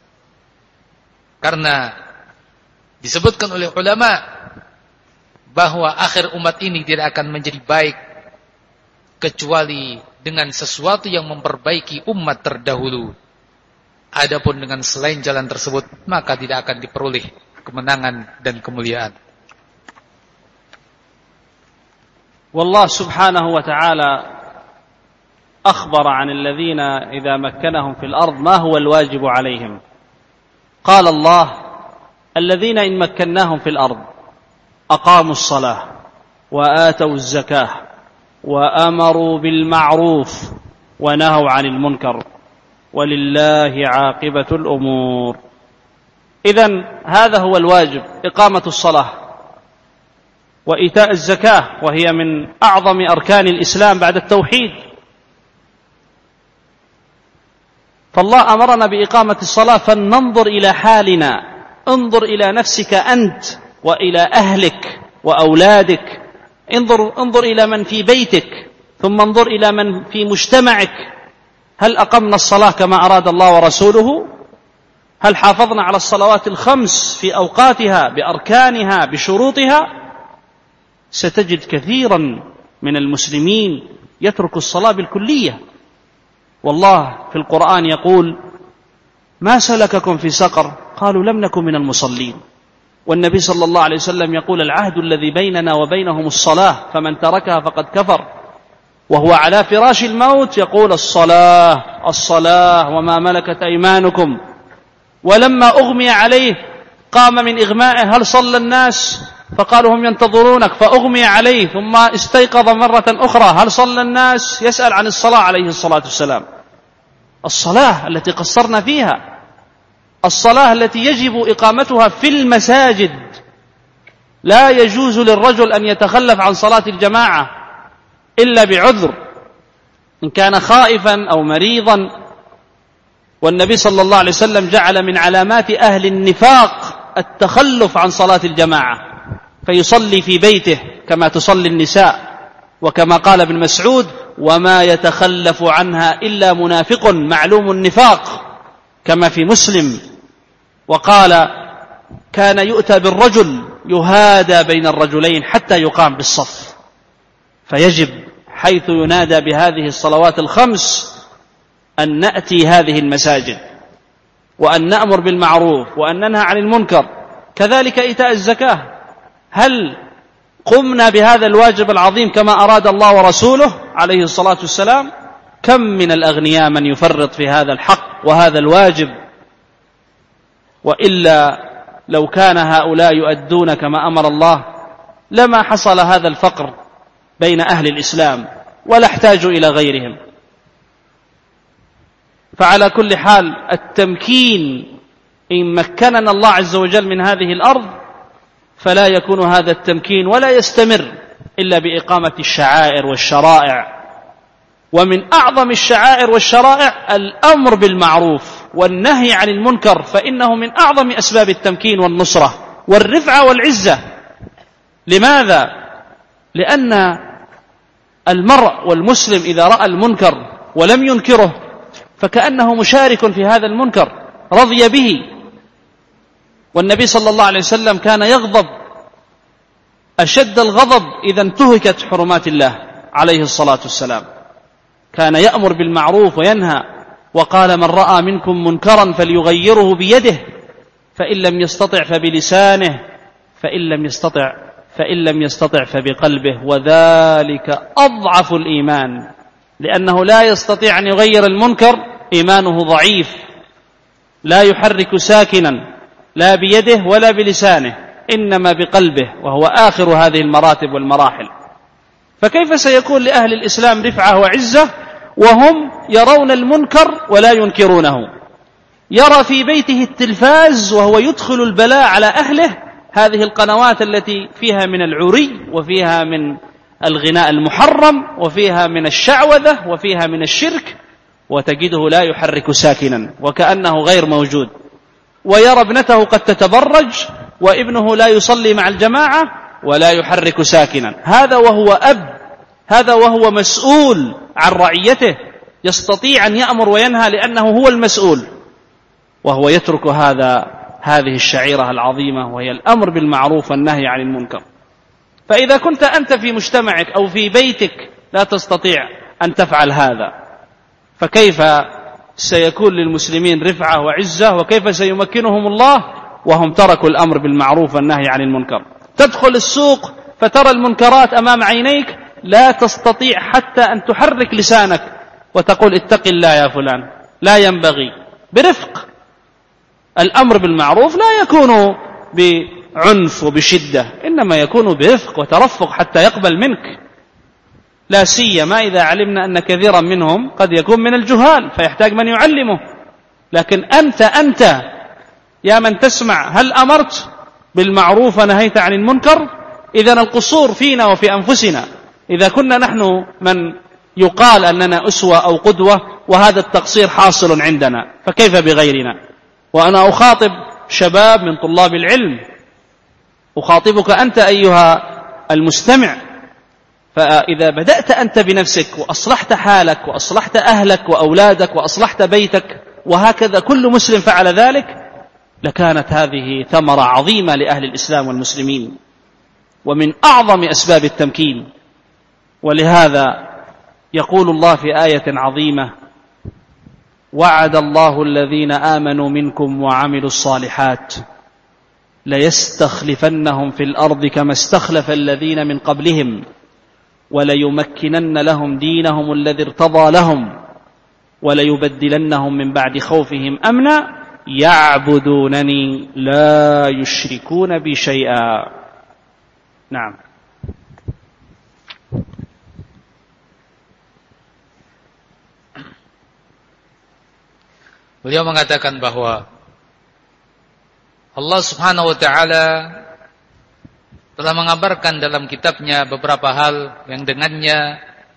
Karena disebutkan oleh ulama bahwa akhir umat ini tidak akan menjadi baik kecuali dengan sesuatu yang memperbaiki umat terdahulu. Adapun dengan selain jalan tersebut, maka tidak akan diperoleh kemenangan dan kemuliaan. Wallah subhanahu wa ta'ala أخبر عن الذين إذا مكنهم في الأرض ما هو الواجب عليهم. قال الله: الذين إن مكناهم في الأرض أقاموا الصلاة وآتوا الزكاة وأمروا بالمعروف ونهوا عن المنكر ولله عاقبة الأمور. إذن هذا هو الواجب، إقامة الصلاة وإيتاء الزكاة، وهي من أعظم أركان الإسلام بعد التوحيد. فالله أمرنا بإقامة الصلاة، فلننظر إلى حالنا، انظر إلى نفسك أنت وإلى أهلك وأولادك، انظر, انظر إلى من في بيتك، ثم انظر إلى من في مجتمعك. هل أقمنا الصلاة كما أراد الله ورسوله؟ هل حافظنا على الصلوات الخمس في أوقاتها بأركانها بشروطها؟ ستجد كثيرا من المسلمين يترك الصلاة بالكلية. والله في القرآن يقول: ما سلككم في سقر؟ قالوا لم نكن من المصلين. والنبي صلى الله عليه وسلم يقول: العهد الذي بيننا وبينهم الصلاة، فمن تركها فقد كفر. وهو على فراش الموت يقول: الصلاة الصلاة وما ملكت أيمانكم. ولما أغمي عليه قام من إغمائه: هل صلى الناس؟ فقالوا: هم ينتظرونك. فأغمي عليه ثم استيقظ مرة أخرى: هل صلى الناس؟ يسأل عن الصلاة عليه الصلاة والسلام. الصلاة التي قصرنا فيها، الصلاة التي يجب إقامتها في المساجد. لا يجوز للرجل أن يتخلف عن صلاة الجماعة إلا بعذر، إن كان خائفا أو مريضا. والنبي صلى الله عليه وسلم جعل من علامات أهل النفاق التخلف عن صلاة الجماعة، فيصلي في بيته كما تصلي النساء، وكما قال ابن مسعود: وما يتخلف عنها إلا منافق معلوم النفاق، كما في مسلم. وقال: كان يؤتى بالرجل يهادى بين الرجلين حتى يقام بالصف. فيجب حيث ينادى بهذه الصلوات الخمس أن نأتي هذه المساجد، وأن نأمر بالمعروف وأن ننهى عن المنكر. كذلك إيتاء الزكاة. هل قمنا بهذا الواجب العظيم كما أراد الله ورسوله عليه الصلاة والسلام؟ كم من الأغنياء من يفرط في هذا الحق وهذا الواجب. وإلا لو كان هؤلاء يؤدون كما أمر الله لما حصل هذا الفقر بين أهل الإسلام ولا احتاجوا إلى غيرهم. فعلى كل حال التمكين، إن مكننا الله عز وجل من هذه الأرض فلا يكون هذا التمكين ولا يستمر إلا بإقامة الشعائر والشرائع. ومن أعظم الشعائر والشرائع الأمر بالمعروف والنهي عن المنكر، فإنه من أعظم أسباب التمكين والنصرة والرفعة والعزة. لماذا؟ لأن المرء والمسلم إذا رأى المنكر ولم ينكره فكأنه مشارك في هذا المنكر، رضي به. والنبي صلى الله عليه وسلم كان يغضب أشد الغضب إذا انتهكت حرمات الله عليه الصلاة والسلام. كان يأمر بالمعروف وينهى، وقال من رأى منكم منكرا فليغيره بيده، فإن لم يستطع فبلسانه، فإن لم يستطع فإن لم يستطع فبقلبه، وذلك أضعف الإيمان، لأنه لا يستطيع أن يغير المنكر، إيمانه ضعيف، لا يحرك ساكنا لا بيده ولا بلسانه، إنما بقلبه، وهو آخر هذه المراتب والمراحل. فكيف سيكون لأهل الإسلام رفعة وعزة وهم يرون المنكر ولا ينكرونه؟ يرى في بيته التلفاز وهو يدخل البلاء على أهله، هذه القنوات التي فيها من العري وفيها من الغناء المحرم وفيها من الشعوذة وفيها من الشرك، وتجده لا يحرك ساكنا وكأنه غير موجود. ويرى ابنته قد تتبرج وابنه لا يصلي مع الجماعة ولا يحرك ساكنا، هذا وهو أب، هذا وهو مسؤول عن رعيته، يستطيع أن يأمر وينهى لأنه هو المسؤول، وهو يترك هذا هذه الشعيرة العظيمة وهي الأمر بالمعروف والنهي عن المنكر. فإذا كنت أنت في مجتمعك أو في بيتك لا تستطيع أن تفعل هذا، فكيف سيكون للمسلمين رفعة وعزة، وكيف سيمكنهم الله وهم تركوا الأمر بالمعروف والنهي عن المنكر؟ تدخل السوق فترى المنكرات أمام عينيك، لا تستطيع حتى أن تحرك لسانك وتقول اتق الله يا فلان، لا ينبغي، برفق. الأمر بالمعروف لا يكون بعنف وبشدة، إنما يكون برفق وترفق حتى يقبل منك، لا سيما إذا علمنا أن كثيرا منهم قد يكون من الجهال فيحتاج من يعلمه. لكن أنت أنت يا من تسمع، هل أمرت بالمعروف ونهيت عن المنكر؟ إذن القصور فينا وفي أنفسنا، إذا كنا نحن من يقال أننا أسوة أو قدوة وهذا التقصير حاصل عندنا، فكيف بغيرنا؟ وأنا أخاطب شباب من طلاب العلم، أخاطبك أنت أيها المستمع، فإذا بدأت أنت بنفسك وأصلحت حالك وأصلحت أهلك وأولادك وأصلحت بيتك، وهكذا كل مسلم فعل ذلك، لكانت هذه ثمرة عظيمة لأهل الإسلام والمسلمين، ومن أعظم أسباب التمكين. ولهذا يقول الله في آية عظيمة: وعد الله الذين آمنوا منكم وعملوا الصالحات ليستخلفنهم في الأرض كما استخلف الذين من قبلهم وليمكنن لهم دينهم الذي ارتضى لهم وليبدلنهم من بعد خوفهم أمنا يعبدونني لا يشركون بي شيئا. نعم. Beliau mengatakan bahwa Allah Subhanahu wa taala telah mengabarkan dalam kitabnya beberapa hal yang dengannya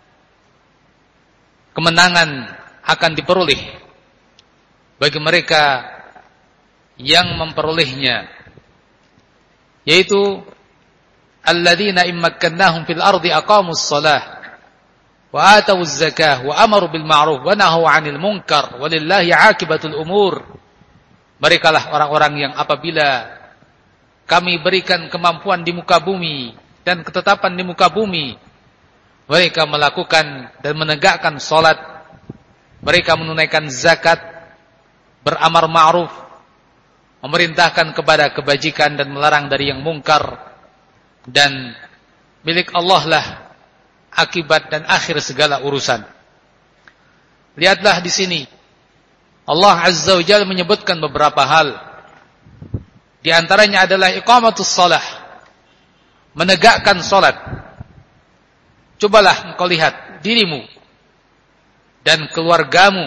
kemenangan akan diperoleh bagi mereka yang memperolehnya, yaitu alladzina immakkannahum fil ardi aqamus shalah wa atawuz zakah wa amaru bil ma'ruf wa nahaw 'anil munkar walillahi 'aqibatul umur. Merekalah orang-orang yang apabila kami berikan kemampuan di muka bumi dan ketetapan di muka bumi, mereka melakukan dan menegakkan salat, mereka menunaikan zakat, beramar ma'ruf, memerintahkan kepada kebajikan dan melarang dari yang mungkar, dan milik Allah lah akibat dan akhir segala urusan. Lihatlah di sini Allah Azza wa Jalla menyebutkan beberapa hal. Di antaranya adalah iqamatus shalah, menegakkan salat. Cobalah engkau lihat dirimu dan keluargamu,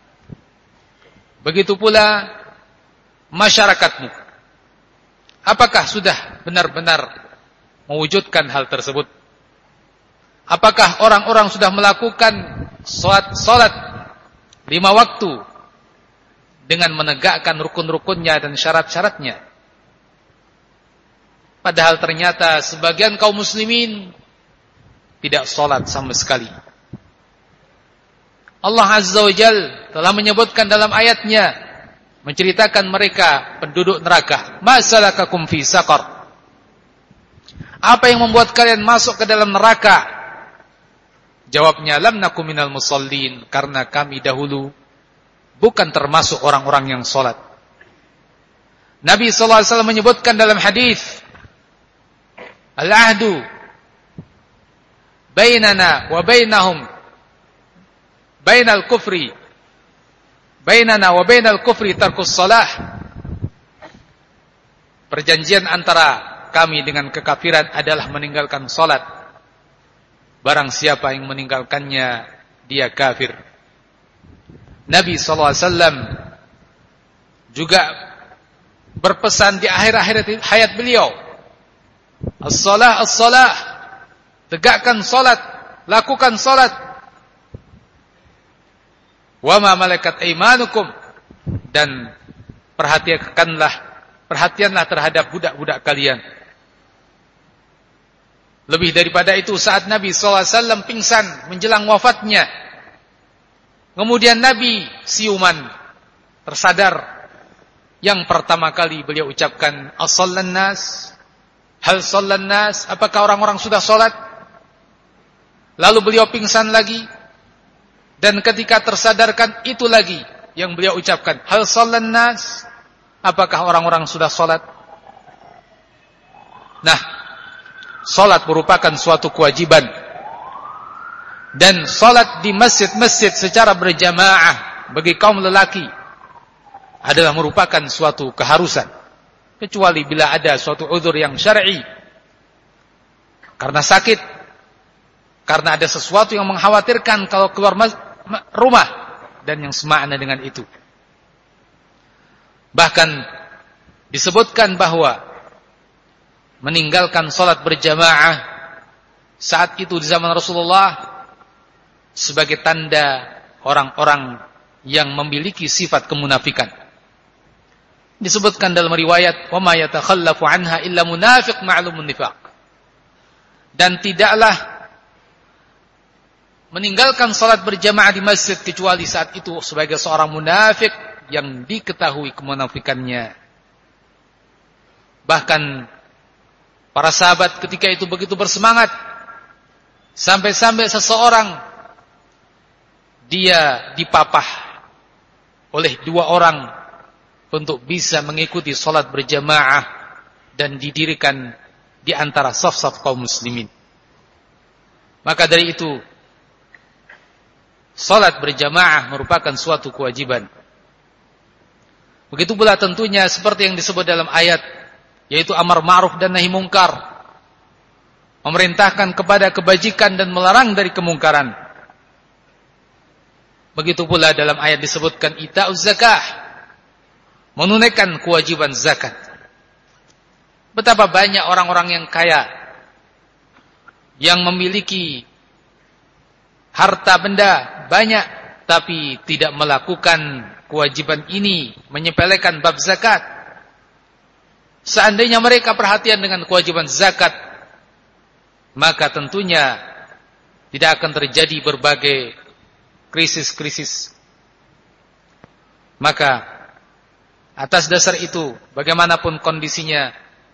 begitu pula masyarakatmu, apakah sudah benar-benar mewujudkan hal tersebut? Apakah orang-orang sudah melakukan salat, salat lima waktu dengan menegakkan rukun-rukunnya dan syarat-syaratnya? Padahal ternyata sebagian kaum muslimin tidak salat sama sekali. Allah Azza wa Jalla telah menyebutkan dalam ayatnya, menceritakan mereka penduduk neraka, ma salakakum fi saqar, Apa yang membuat kalian masuk ke dalam neraka? Jawabnya, lam naku minal musallin, karena kami dahulu bukan termasuk orang-orang yang salat. Nabi sallallahu alaihi wasallam menyebutkan dalam hadis, al-ahdu bainana wa bainahum bainal kufri bainana wa bainal kufri tarkus salah. Perjanjian antara kami dengan kekafiran adalah meninggalkan salat. Barang siapa yang meninggalkannya, dia kafir. Nabi sallallahu alaihi wasallam juga berpesan di akhir-akhir hayat beliau, as-salah as-salah, tegakkan salat, lakukan salat. Wa ma malakat aymanukum, dan perhatikanlah perhatianlah terhadap budak-budak kalian. Lebih daripada itu, saat Nabi sallallahu alaihi wasallam pingsan menjelang wafatnya, kemudian Nabi siuman, tersadar. Yang pertama kali beliau ucapkan, as-sallan nas, hal sallan nas, apakah orang-orang sudah salat? Lalu beliau pingsan lagi, dan ketika tersadarkan, itu lagi yang beliau ucapkan, hal sallan nas, apakah orang-orang sudah salat? Nah, salat merupakan suatu kewajiban, dan salat di masjid-masjid secara berjamaah bagi kaum lelaki adalah merupakan suatu keharusan, kecuali bila ada suatu uzur yang syar'i, karena sakit, karena ada sesuatu yang mengkhawatirkan kalau keluar rumah, dan yang semakna dengan itu. Bahkan disebutkan bahwa meninggalkan salat berjamaah saat itu di zaman Rasulullah sebagai tanda orang-orang yang memiliki sifat kemunafikan. Disebutkan dalam riwayat, wa ma yatakhallafu anha illa munafiq ma'lumun nifaq. Dan tidaklah meninggalkan salat berjamaah di masjid kecuali saat itu sebagai seorang munafik yang diketahui kemunafikannya. Bahkan para sahabat ketika itu begitu bersemangat, sampai-sampai seseorang dia dipapah oleh dua orang untuk bisa mengikuti salat berjamaah dan didirikan di antara saf-saf kaum muslimin. Maka dari itu, salat berjamaah merupakan suatu kewajiban. Begitu pula tentunya seperti yang disebut dalam ayat, yaitu amar ma'ruf dan nahi mungkar, memerintahkan kepada kebajikan dan melarang dari kemungkaran. Begitu pula dalam ayat disebutkan ita'uz zakah, menunaikan kewajiban zakat. Betapa banyak orang-orang yang kaya yang memiliki harta benda banyak, tapi tidak melakukan kewajiban ini, menyepelekan bab zakat. Seandainya mereka perhatian dengan kewajiban zakat, maka tentunya tidak akan terjadi berbagai krisis-krisis. Maka atas dasar itu, bagaimanapun kondisinya,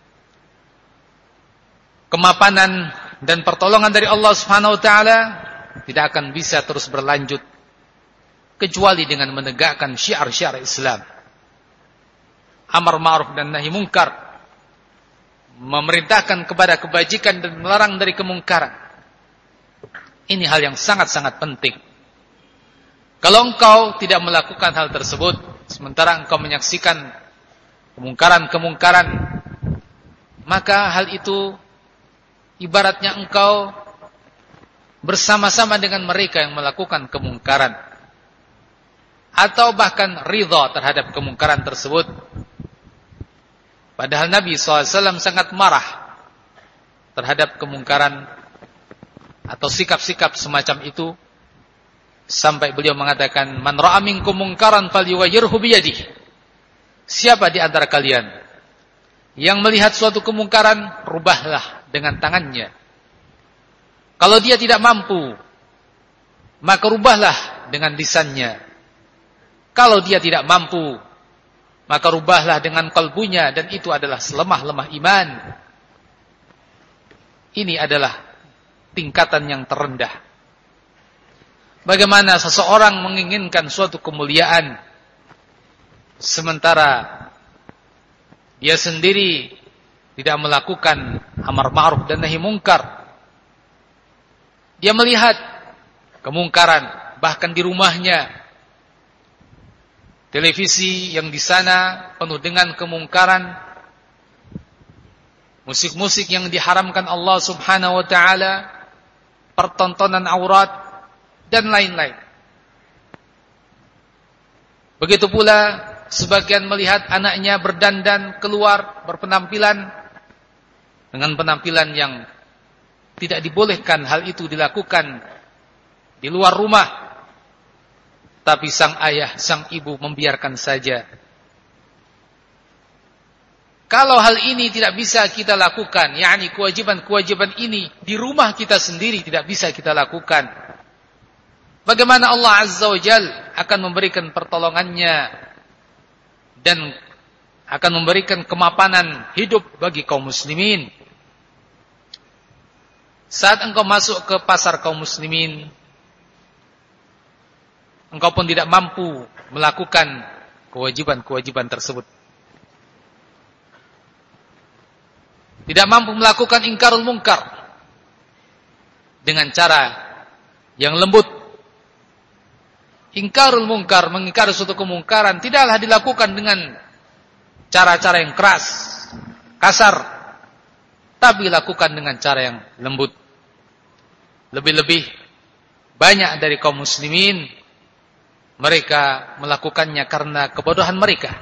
kemapanan dan pertolongan dari Allah Subhanahu wa taala tidak akan bisa terus berlanjut kecuali dengan menegakkan syiar-syiar Islam. Amar ma'ruf dan nahi mungkar, memerintahkan kepada kebajikan dan melarang dari kemungkaran. Ini hal yang sangat-sangat penting. Kalau engkau tidak melakukan hal tersebut, sementara engkau menyaksikan kemungkaran-kemungkaran, maka hal itu ibaratnya engkau bersama-sama dengan mereka yang melakukan kemungkaran, atau bahkan ridha terhadap kemungkaran tersebut. Padahal Nabi shallallahu alaihi wasallam sangat marah terhadap kemungkaran atau sikap-sikap semacam itu, sampai beliau mengatakan, man ra'a minkum munkaran falyughayyirhu biyadihi. Siapa di antara kalian yang melihat suatu kemungkaran, rubahlah dengan tangannya. Kalau dia tidak mampu, maka rubahlah dengan lisannya. Kalau dia tidak mampu, maka rubahlah dengan kalbunya, dan itu adalah selemah-lemah iman. Ini adalah tingkatan yang terendah. Bagaimana seseorang menginginkan suatu kemuliaan sementara dia sendiri tidak melakukan amar ma'ruf dan nahi mungkar. Dia melihat kemungkaran bahkan di rumahnya. Televisi yang di sana penuh dengan kemungkaran, musik-musik yang diharamkan Allah Subhanahu wa taala, pertontonan aurat dan lain-lain. Begitu pula sebagian melihat anaknya berdandan keluar berpenampilan dengan penampilan yang tidak dibolehkan hal itu dilakukan di luar rumah. Tapi sang ayah, sang ibu membiarkan saja. Kalau hal ini tidak bisa kita lakukan, yakni kewajiban-kewajiban ini di rumah kita sendiri tidak bisa kita lakukan, bagaimana Allah Azza wa Jal akan memberikan pertolongannya dan akan memberikan kemapanan hidup bagi kaum muslimin? Saat engkau masuk ke pasar kaum muslimin, engkau pun tidak mampu melakukan kewajiban-kewajiban tersebut. Tidak mampu melakukan ingkarul mungkar dengan cara yang lembut. Ingkarul mungkar, mengingkari suatu kemungkaran, tidaklah dilakukan dengan cara-cara yang keras, kasar, tapi dilakukan dengan cara yang lembut. Lebih-lebih banyak dari kaum muslimin mereka melakukannya karena kebodohan mereka.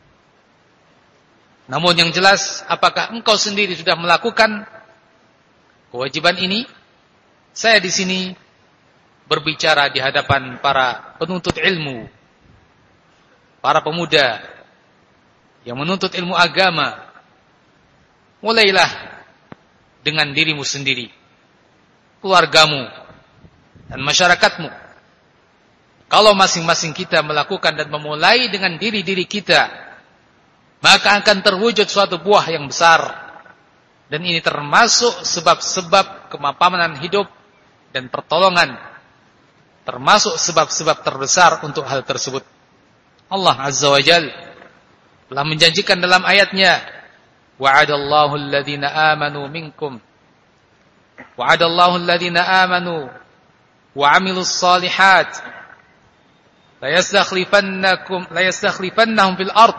Namun yang jelas, apakah engkau sendiri sudah melakukan kewajiban ini? Saya di sini berbicara di hadapan para penuntut ilmu, para pemuda yang menuntut ilmu agama. Mulailah dengan dirimu sendiri, keluargamu, dan masyarakatmu. Kalau masing-masing kita melakukan dan memulai dengan diri-diri kita, maka akan terwujud suatu buah yang besar. Dan ini termasuk sebab-sebab kemapanan hidup dan pertolongan. Termasuk sebab-sebab terbesar untuk hal tersebut. Allah Azza wa Jal telah menjanjikan dalam ayatnya, wa'adallahu alladhina amanu minkum wa'adallahu alladhina amanu wa'amilus salihat la yastakhlifannakum la yastakhlifannahum fil ard.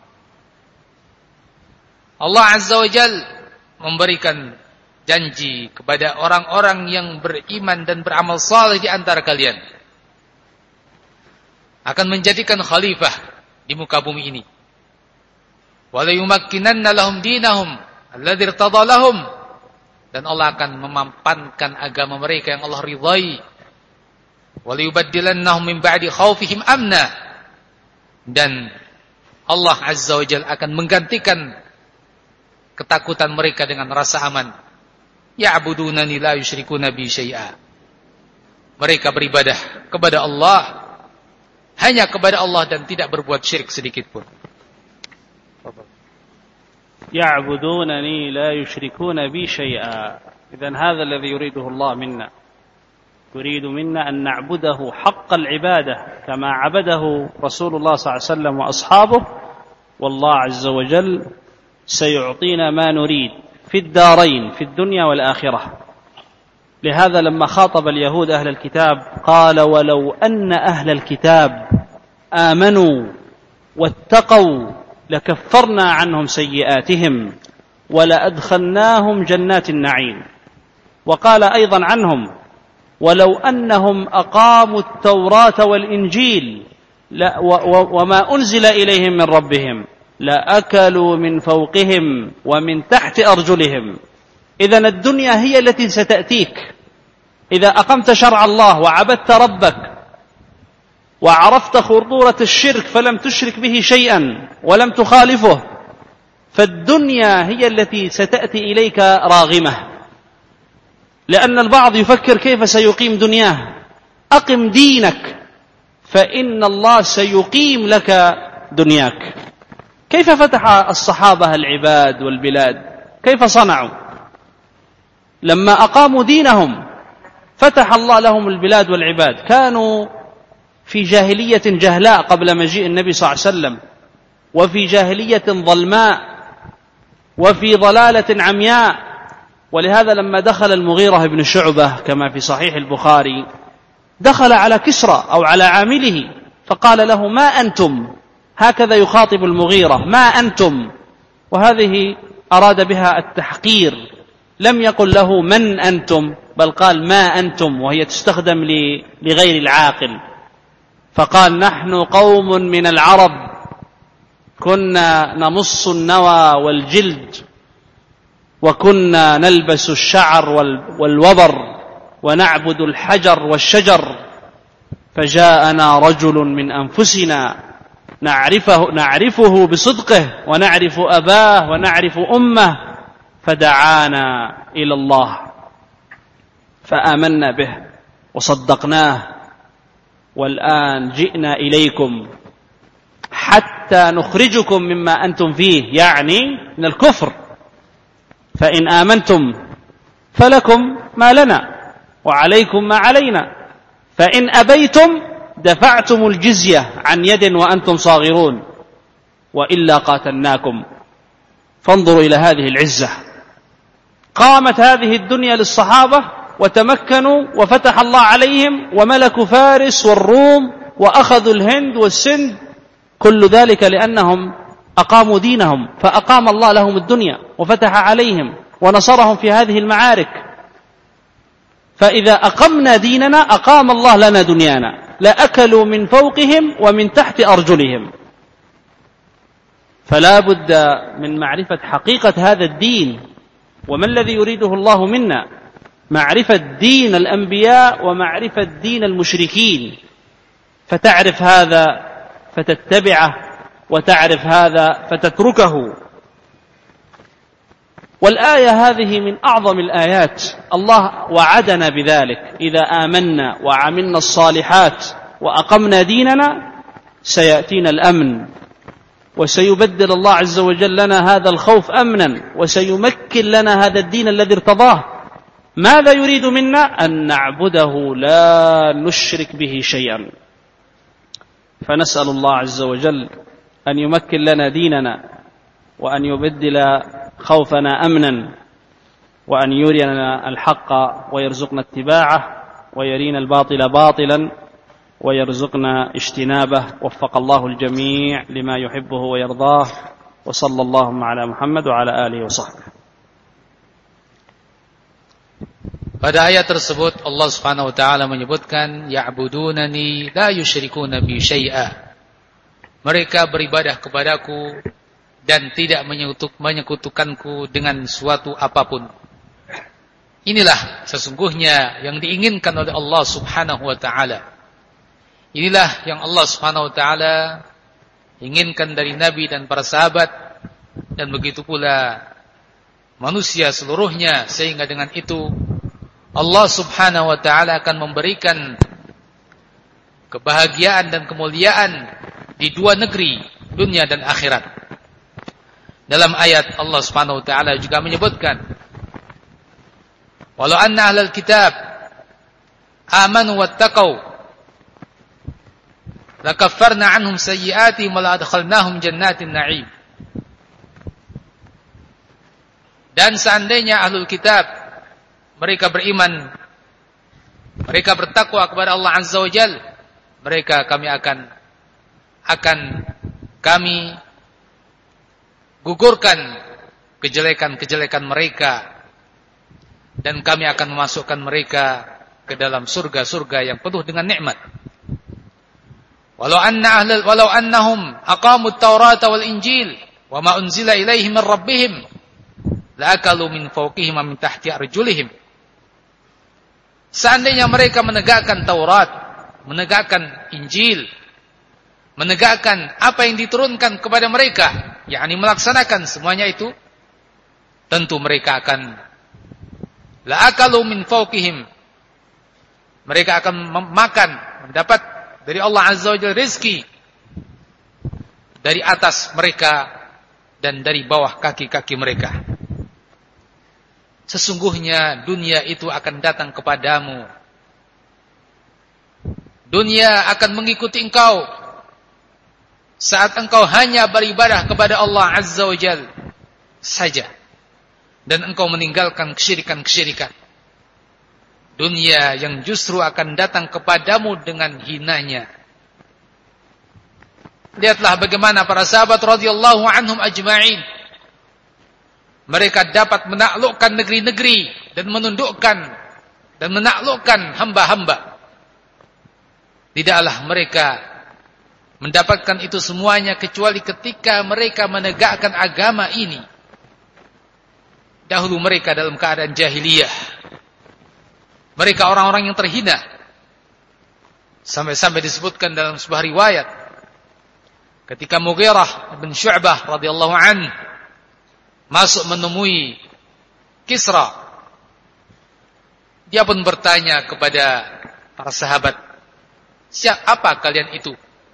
Allah Azza wa Jal memberikan janji kepada orang-orang yang beriman dan beramal saleh di antara kalian, akan menjadikan khalifah di muka bumi ini. Wa la yumakkinanna lahum dinahum alladzi irtada lahum, dan Allah akan memampankan agama mereka yang Allah ridhai. Wa la yubaddilannahum min ba'di khaufihim amna, dan Allah Azza wa Jalla akan menggantikan ketakutan mereka dengan rasa aman. Ya'budunani la yusyrikuna bi syai'a. Mereka beribadah kepada Allah, hanya kepada Allah, dan tidak berbuat syirik sedikit pun. يعبدونني لا يشركون بي شيئا. إذن هذا الذي يريده الله منا. يريد منا أن نعبده حق العبادة كما عبده رسول الله صلى الله عليه وسلم وأصحابه. والله عز وجل سيعطينا ما نريد في الدارين، في الدنيا والآخرة. لهذا لما خاطب اليهود أهل الكتاب قال ولو أن أهل الكتاب آمنوا واتقوا لكفرنا عنهم سيئاتهم ولأدخلناهم جنات النعيم. وقال أيضا عنهم ولو أنهم أقاموا التوراة والإنجيل وما أنزل إليهم من ربهم لأكلوا من فوقهم ومن تحت أرجلهم. إذن الدنيا هي التي ستأتيك إذا أقمت شرع الله وعبدت ربك وعرفت خطورة الشرك فلم تشرك به شيئا ولم تخالفه، فالدنيا هي التي ستأتي إليك راغمة. لأن البعض يفكر كيف سيقيم دنياه. أقم دينك فإن الله سيقيم لك دنياك. كيف فتح الصحابة العباد والبلاد؟ كيف صنعوا؟ لما أقاموا دينهم فتح الله لهم البلاد والعباد. كانوا في جاهلية جهلاء قبل مجيء النبي صلى الله عليه وسلم، وفي جاهلية ظلماء، وفي ضلالة عمياء. ولهذا لما دخل المغيرة بن شعبة كما في صحيح البخاري، دخل على كسرى أو على عامله فقال له: ما أنتم؟ هكذا يخاطب المغيرة: ما أنتم؟ وهذه أراد بها التحقير، لم يقل له من أنتم، بل قال ما أنتم، وهي تستخدم لغير العاقل. فقال: نحن قوم من العرب كنا نمص النوى والجلد، وكنا نلبس الشعر والوبر، ونعبد الحجر والشجر، فجاءنا رجل من أنفسنا نعرفه, نعرفه بصدقه، ونعرف أباه ونعرف أمه، فدعانا إلى الله فآمنا به وصدقناه، والآن جئنا إليكم حتى نخرجكم مما أنتم فيه، يعني من الكفر، فإن آمنتم فلكم ما لنا وعليكم ما علينا، فإن أبيتم دفعتم الجزية عن يد وأنتم صاغرون، وإلا قاتلناكم. فانظروا إلى هذه العزة. قامت هذه الدنيا للصحابة وتمكنوا وفتح الله عليهم وملكوا فارس والروم وأخذوا الهند والسند، كل ذلك لأنهم أقاموا دينهم، فأقام الله لهم الدنيا وفتح عليهم ونصرهم في هذه المعارك. فإذا أقمنا ديننا أقام الله لنا دنيانا، لا أكلوا من فوقهم ومن تحت أرجلهم. فلا بد من معرفة حقيقة هذا الدين، وما الذي يريده الله منا؟ معرفة دين الأنبياء ومعرفة دين المشركين، فتعرف هذا فتتبعه، وتعرف هذا فتتركه. والآية هذه من أعظم الآيات، الله وعدنا بذلك: إذا آمنا وعملنا الصالحات وأقمنا ديننا سيأتينا الأمن، وسيبدل الله عز وجل لنا هذا الخوف أمنا، وسيمكن لنا هذا الدين الذي ارتضاه. ماذا يريد منا؟ أن نعبده لا نشرك به شيئا. فنسأل الله عز وجل أن يمكن لنا ديننا، وأن يبدل خوفنا أمنا، وأن يرينا الحق ويرزقنا اتباعه، ويرينا الباطل باطلا ويرزقنا اجتنابه. وفق الله الجميع لما يحبه ويرضاه، وصلى اللهم على محمد وعلى آله وصحبه. Pada ayat tersebut Allah Subhanahu wa taala menyebutkan ya'budunani la yusyrikuna bi syai'a. Mereka beribadah kepadaku dan tidak menyekutukanku dengan suatu apapun. Inilah sesungguhnya yang diinginkan oleh Allah Subhanahu wa taala. Inilah yang Allah Subhanahu wa taala inginkan dari Nabi dan para sahabat, dan begitu pula manusia seluruhnya, sehingga dengan itu Allah Subhanahu wa taala akan memberikan kebahagiaan dan kemuliaan di dua negeri, dunia dan akhirat. Dalam ayat Allah Subhanahu wa taala juga menyebutkan, walau anna ahlal kitab amanu wattaqau lakaffarna anhum sayyi'atihim wa la'adkhalnahum jannatin na'im. Dan seandainya ahlul kitab mereka beriman, mereka bertakwa kepada Allah Azza wa Jalla, mereka kami akan akan kami gugurkan kejelekan-kejelekan mereka, dan kami akan memasukkan mereka ke dalam surga-surga yang penuh dengan nikmat. Walau anna ahlal walau annahum aqamut taurata wal injil wa ma unzila ilaihim min rabbihim la akalu min fawqihim wa min tahti arjulihim. Seandainya mereka menegakkan Taurat, menegakkan Injil, menegakkan apa yang diturunkan kepada mereka, yakni melaksanakan semuanya itu, tentu mereka akan la akalu min fawqihim, mereka akan makan, mendapat dari Allah Azza wa Jalla rezeki dari atas mereka dan dari bawah kaki-kaki mereka. Sesungguhnya dunia itu akan datang kepadamu. Dunia akan mengikuti engkau saat engkau hanya beribadah kepada Allah Azza wa Jal saja, dan engkau meninggalkan kesyirikan-kesyirikan. Dunia yang justru akan datang kepadamu dengan hinanya. Lihatlah bagaimana para sahabat radhiyallahu anhum ajma'in. Mereka dapat menaklukkan negeri-negeri dan menundukkan dan menaklukkan hamba-hamba. Tidaklah mereka mendapatkan itu semuanya kecuali ketika mereka menegakkan agama ini. Dahulu mereka dalam keadaan jahiliyah. Mereka orang-orang yang terhina. Sampai-sampai disebutkan dalam sebuah riwayat, ketika Mughirah bin Syu'bah radhiyallahu anhu masuk menemui Kisra, dia pun bertanya kepada para sahabat, siapa kalian itu?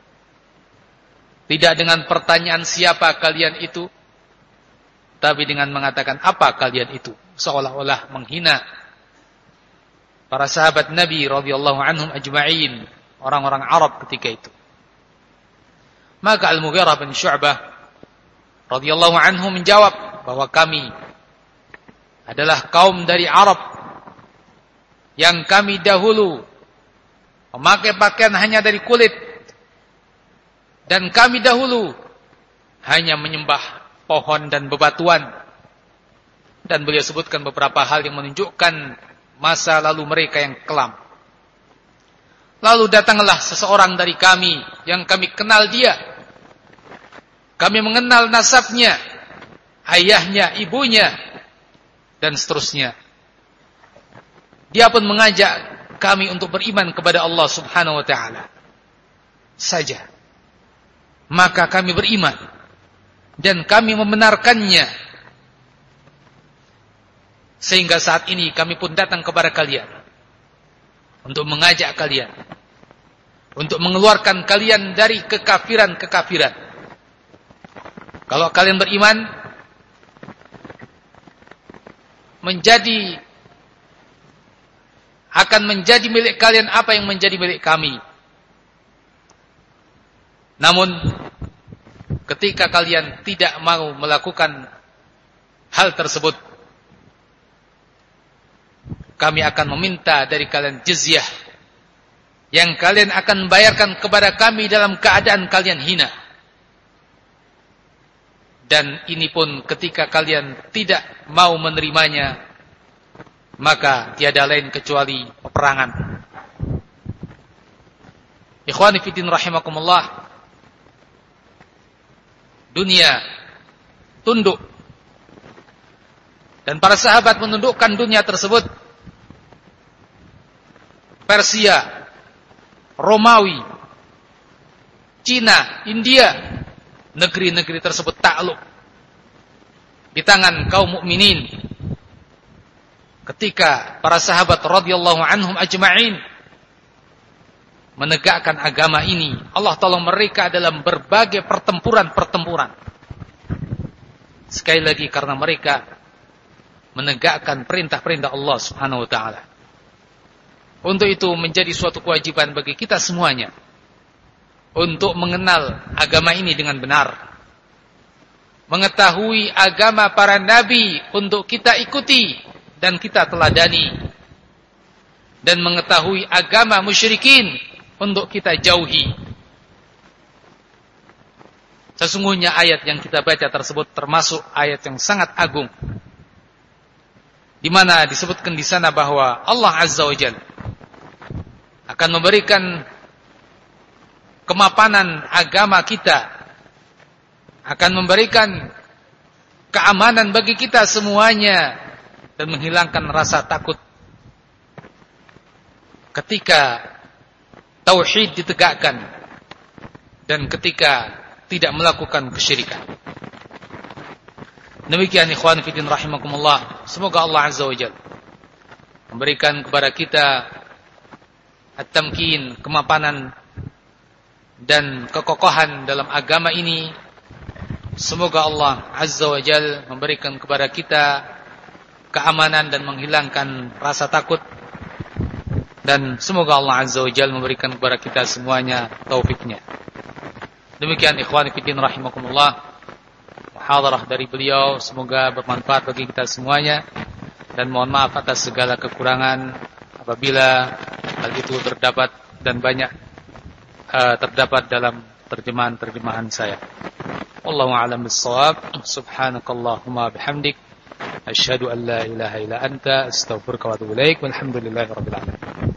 Tidak dengan pertanyaan siapa kalian itu, tapi dengan mengatakan apa kalian itu, seolah-olah menghina para sahabat Nabi radhiyallahu anhum ajma'in, orang-orang Arab ketika itu. Maka Al-Mughirah bin Syu'bah radhiyallahu anhu menjawab bahwa kami adalah kaum dari Arab yang kami dahulu memakai pakaian hanya dari kulit, dan kami dahulu hanya menyembah pohon dan bebatuan. Dan beliau sebutkan beberapa hal yang menunjukkan masa lalu mereka yang kelam. Lalu datanglah seseorang dari kami yang kami kenal dia. Kami mengenal nasabnya, ayahnya, ibunya, dan seterusnya. Dia pun mengajak kami untuk beriman kepada Allah Subhanahu wa ta'ala saja. Maka kami beriman dan kami membenarkannya. Sehingga saat ini kami pun datang kepada kalian untuk mengajak kalian, untuk mengeluarkan kalian dari kekafiran-kekafiran. Kalau kalian beriman, menjadi akan menjadi milik kalian apa yang menjadi milik kami. Namun ketika kalian tidak mau melakukan hal tersebut, kami akan meminta dari kalian jizyah yang kalian akan bayarkan kepada kami dalam keadaan kalian hina. Dan ini pun ketika kalian tidak mau menerimanya, maka tiada lain kecuali peperangan. Ikhwani fiddin rahimakumullah, dunia tunduk, dan para sahabat menundukkan dunia tersebut. Persia, Romawi, Cina, India, negeri-negeri tersebut takluk di tangan kaum mukminin. Ketika para sahabat radhiyallahu anhum ajma'in menegakkan agama ini, Allah tolong mereka dalam berbagai pertempuran-pertempuran. Sekali lagi karena mereka menegakkan perintah-perintah Allah Subhanahu wa ta'ala. Untuk itu menjadi suatu kewajiban bagi kita semuanya untuk mengenal agama ini dengan benar, mengetahui agama para nabi untuk kita ikuti dan kita teladani, dan mengetahui agama musyrikin untuk kita jauhi. Sesungguhnya ayat yang kita baca tersebut termasuk ayat yang sangat agung, di mana disebutkan di sana bahwa Allah Azza wa Jalla akan memberikan kemapanan agama kita, akan memberikan keamanan bagi kita semuanya, dan menghilangkan rasa takut ketika tauhid ditegakkan dan ketika tidak melakukan kesyirikan. Demikian ikhwan fillah rahimakumullah, semoga Allah Azza wa Jalla memberikan kepada kita at-tamkin, kemapanan dan kekokohan dalam agama ini. Semoga Allah Azza wa Jalla memberikan kepada kita keamanan dan menghilangkan rasa takut. Dan semoga Allah Azza wa Jalla memberikan kepada kita semuanya taufiknya. Demikian ikhwani fillah rahimakumullah, muhadarah dari beliau, semoga bermanfaat bagi kita semuanya, dan mohon maaf atas segala kekurangan apabila hal itu terdapat dan banyak uh, terdapat dalam terjemahan-terjemahan saya. Wallahu a'lam bis-shawab. Subhanakallahumma bihamdik, asyhadu an la ilaha illa anta, astaghfiruka wa atubu ilaik. Walhamdulillahirabbil alamin.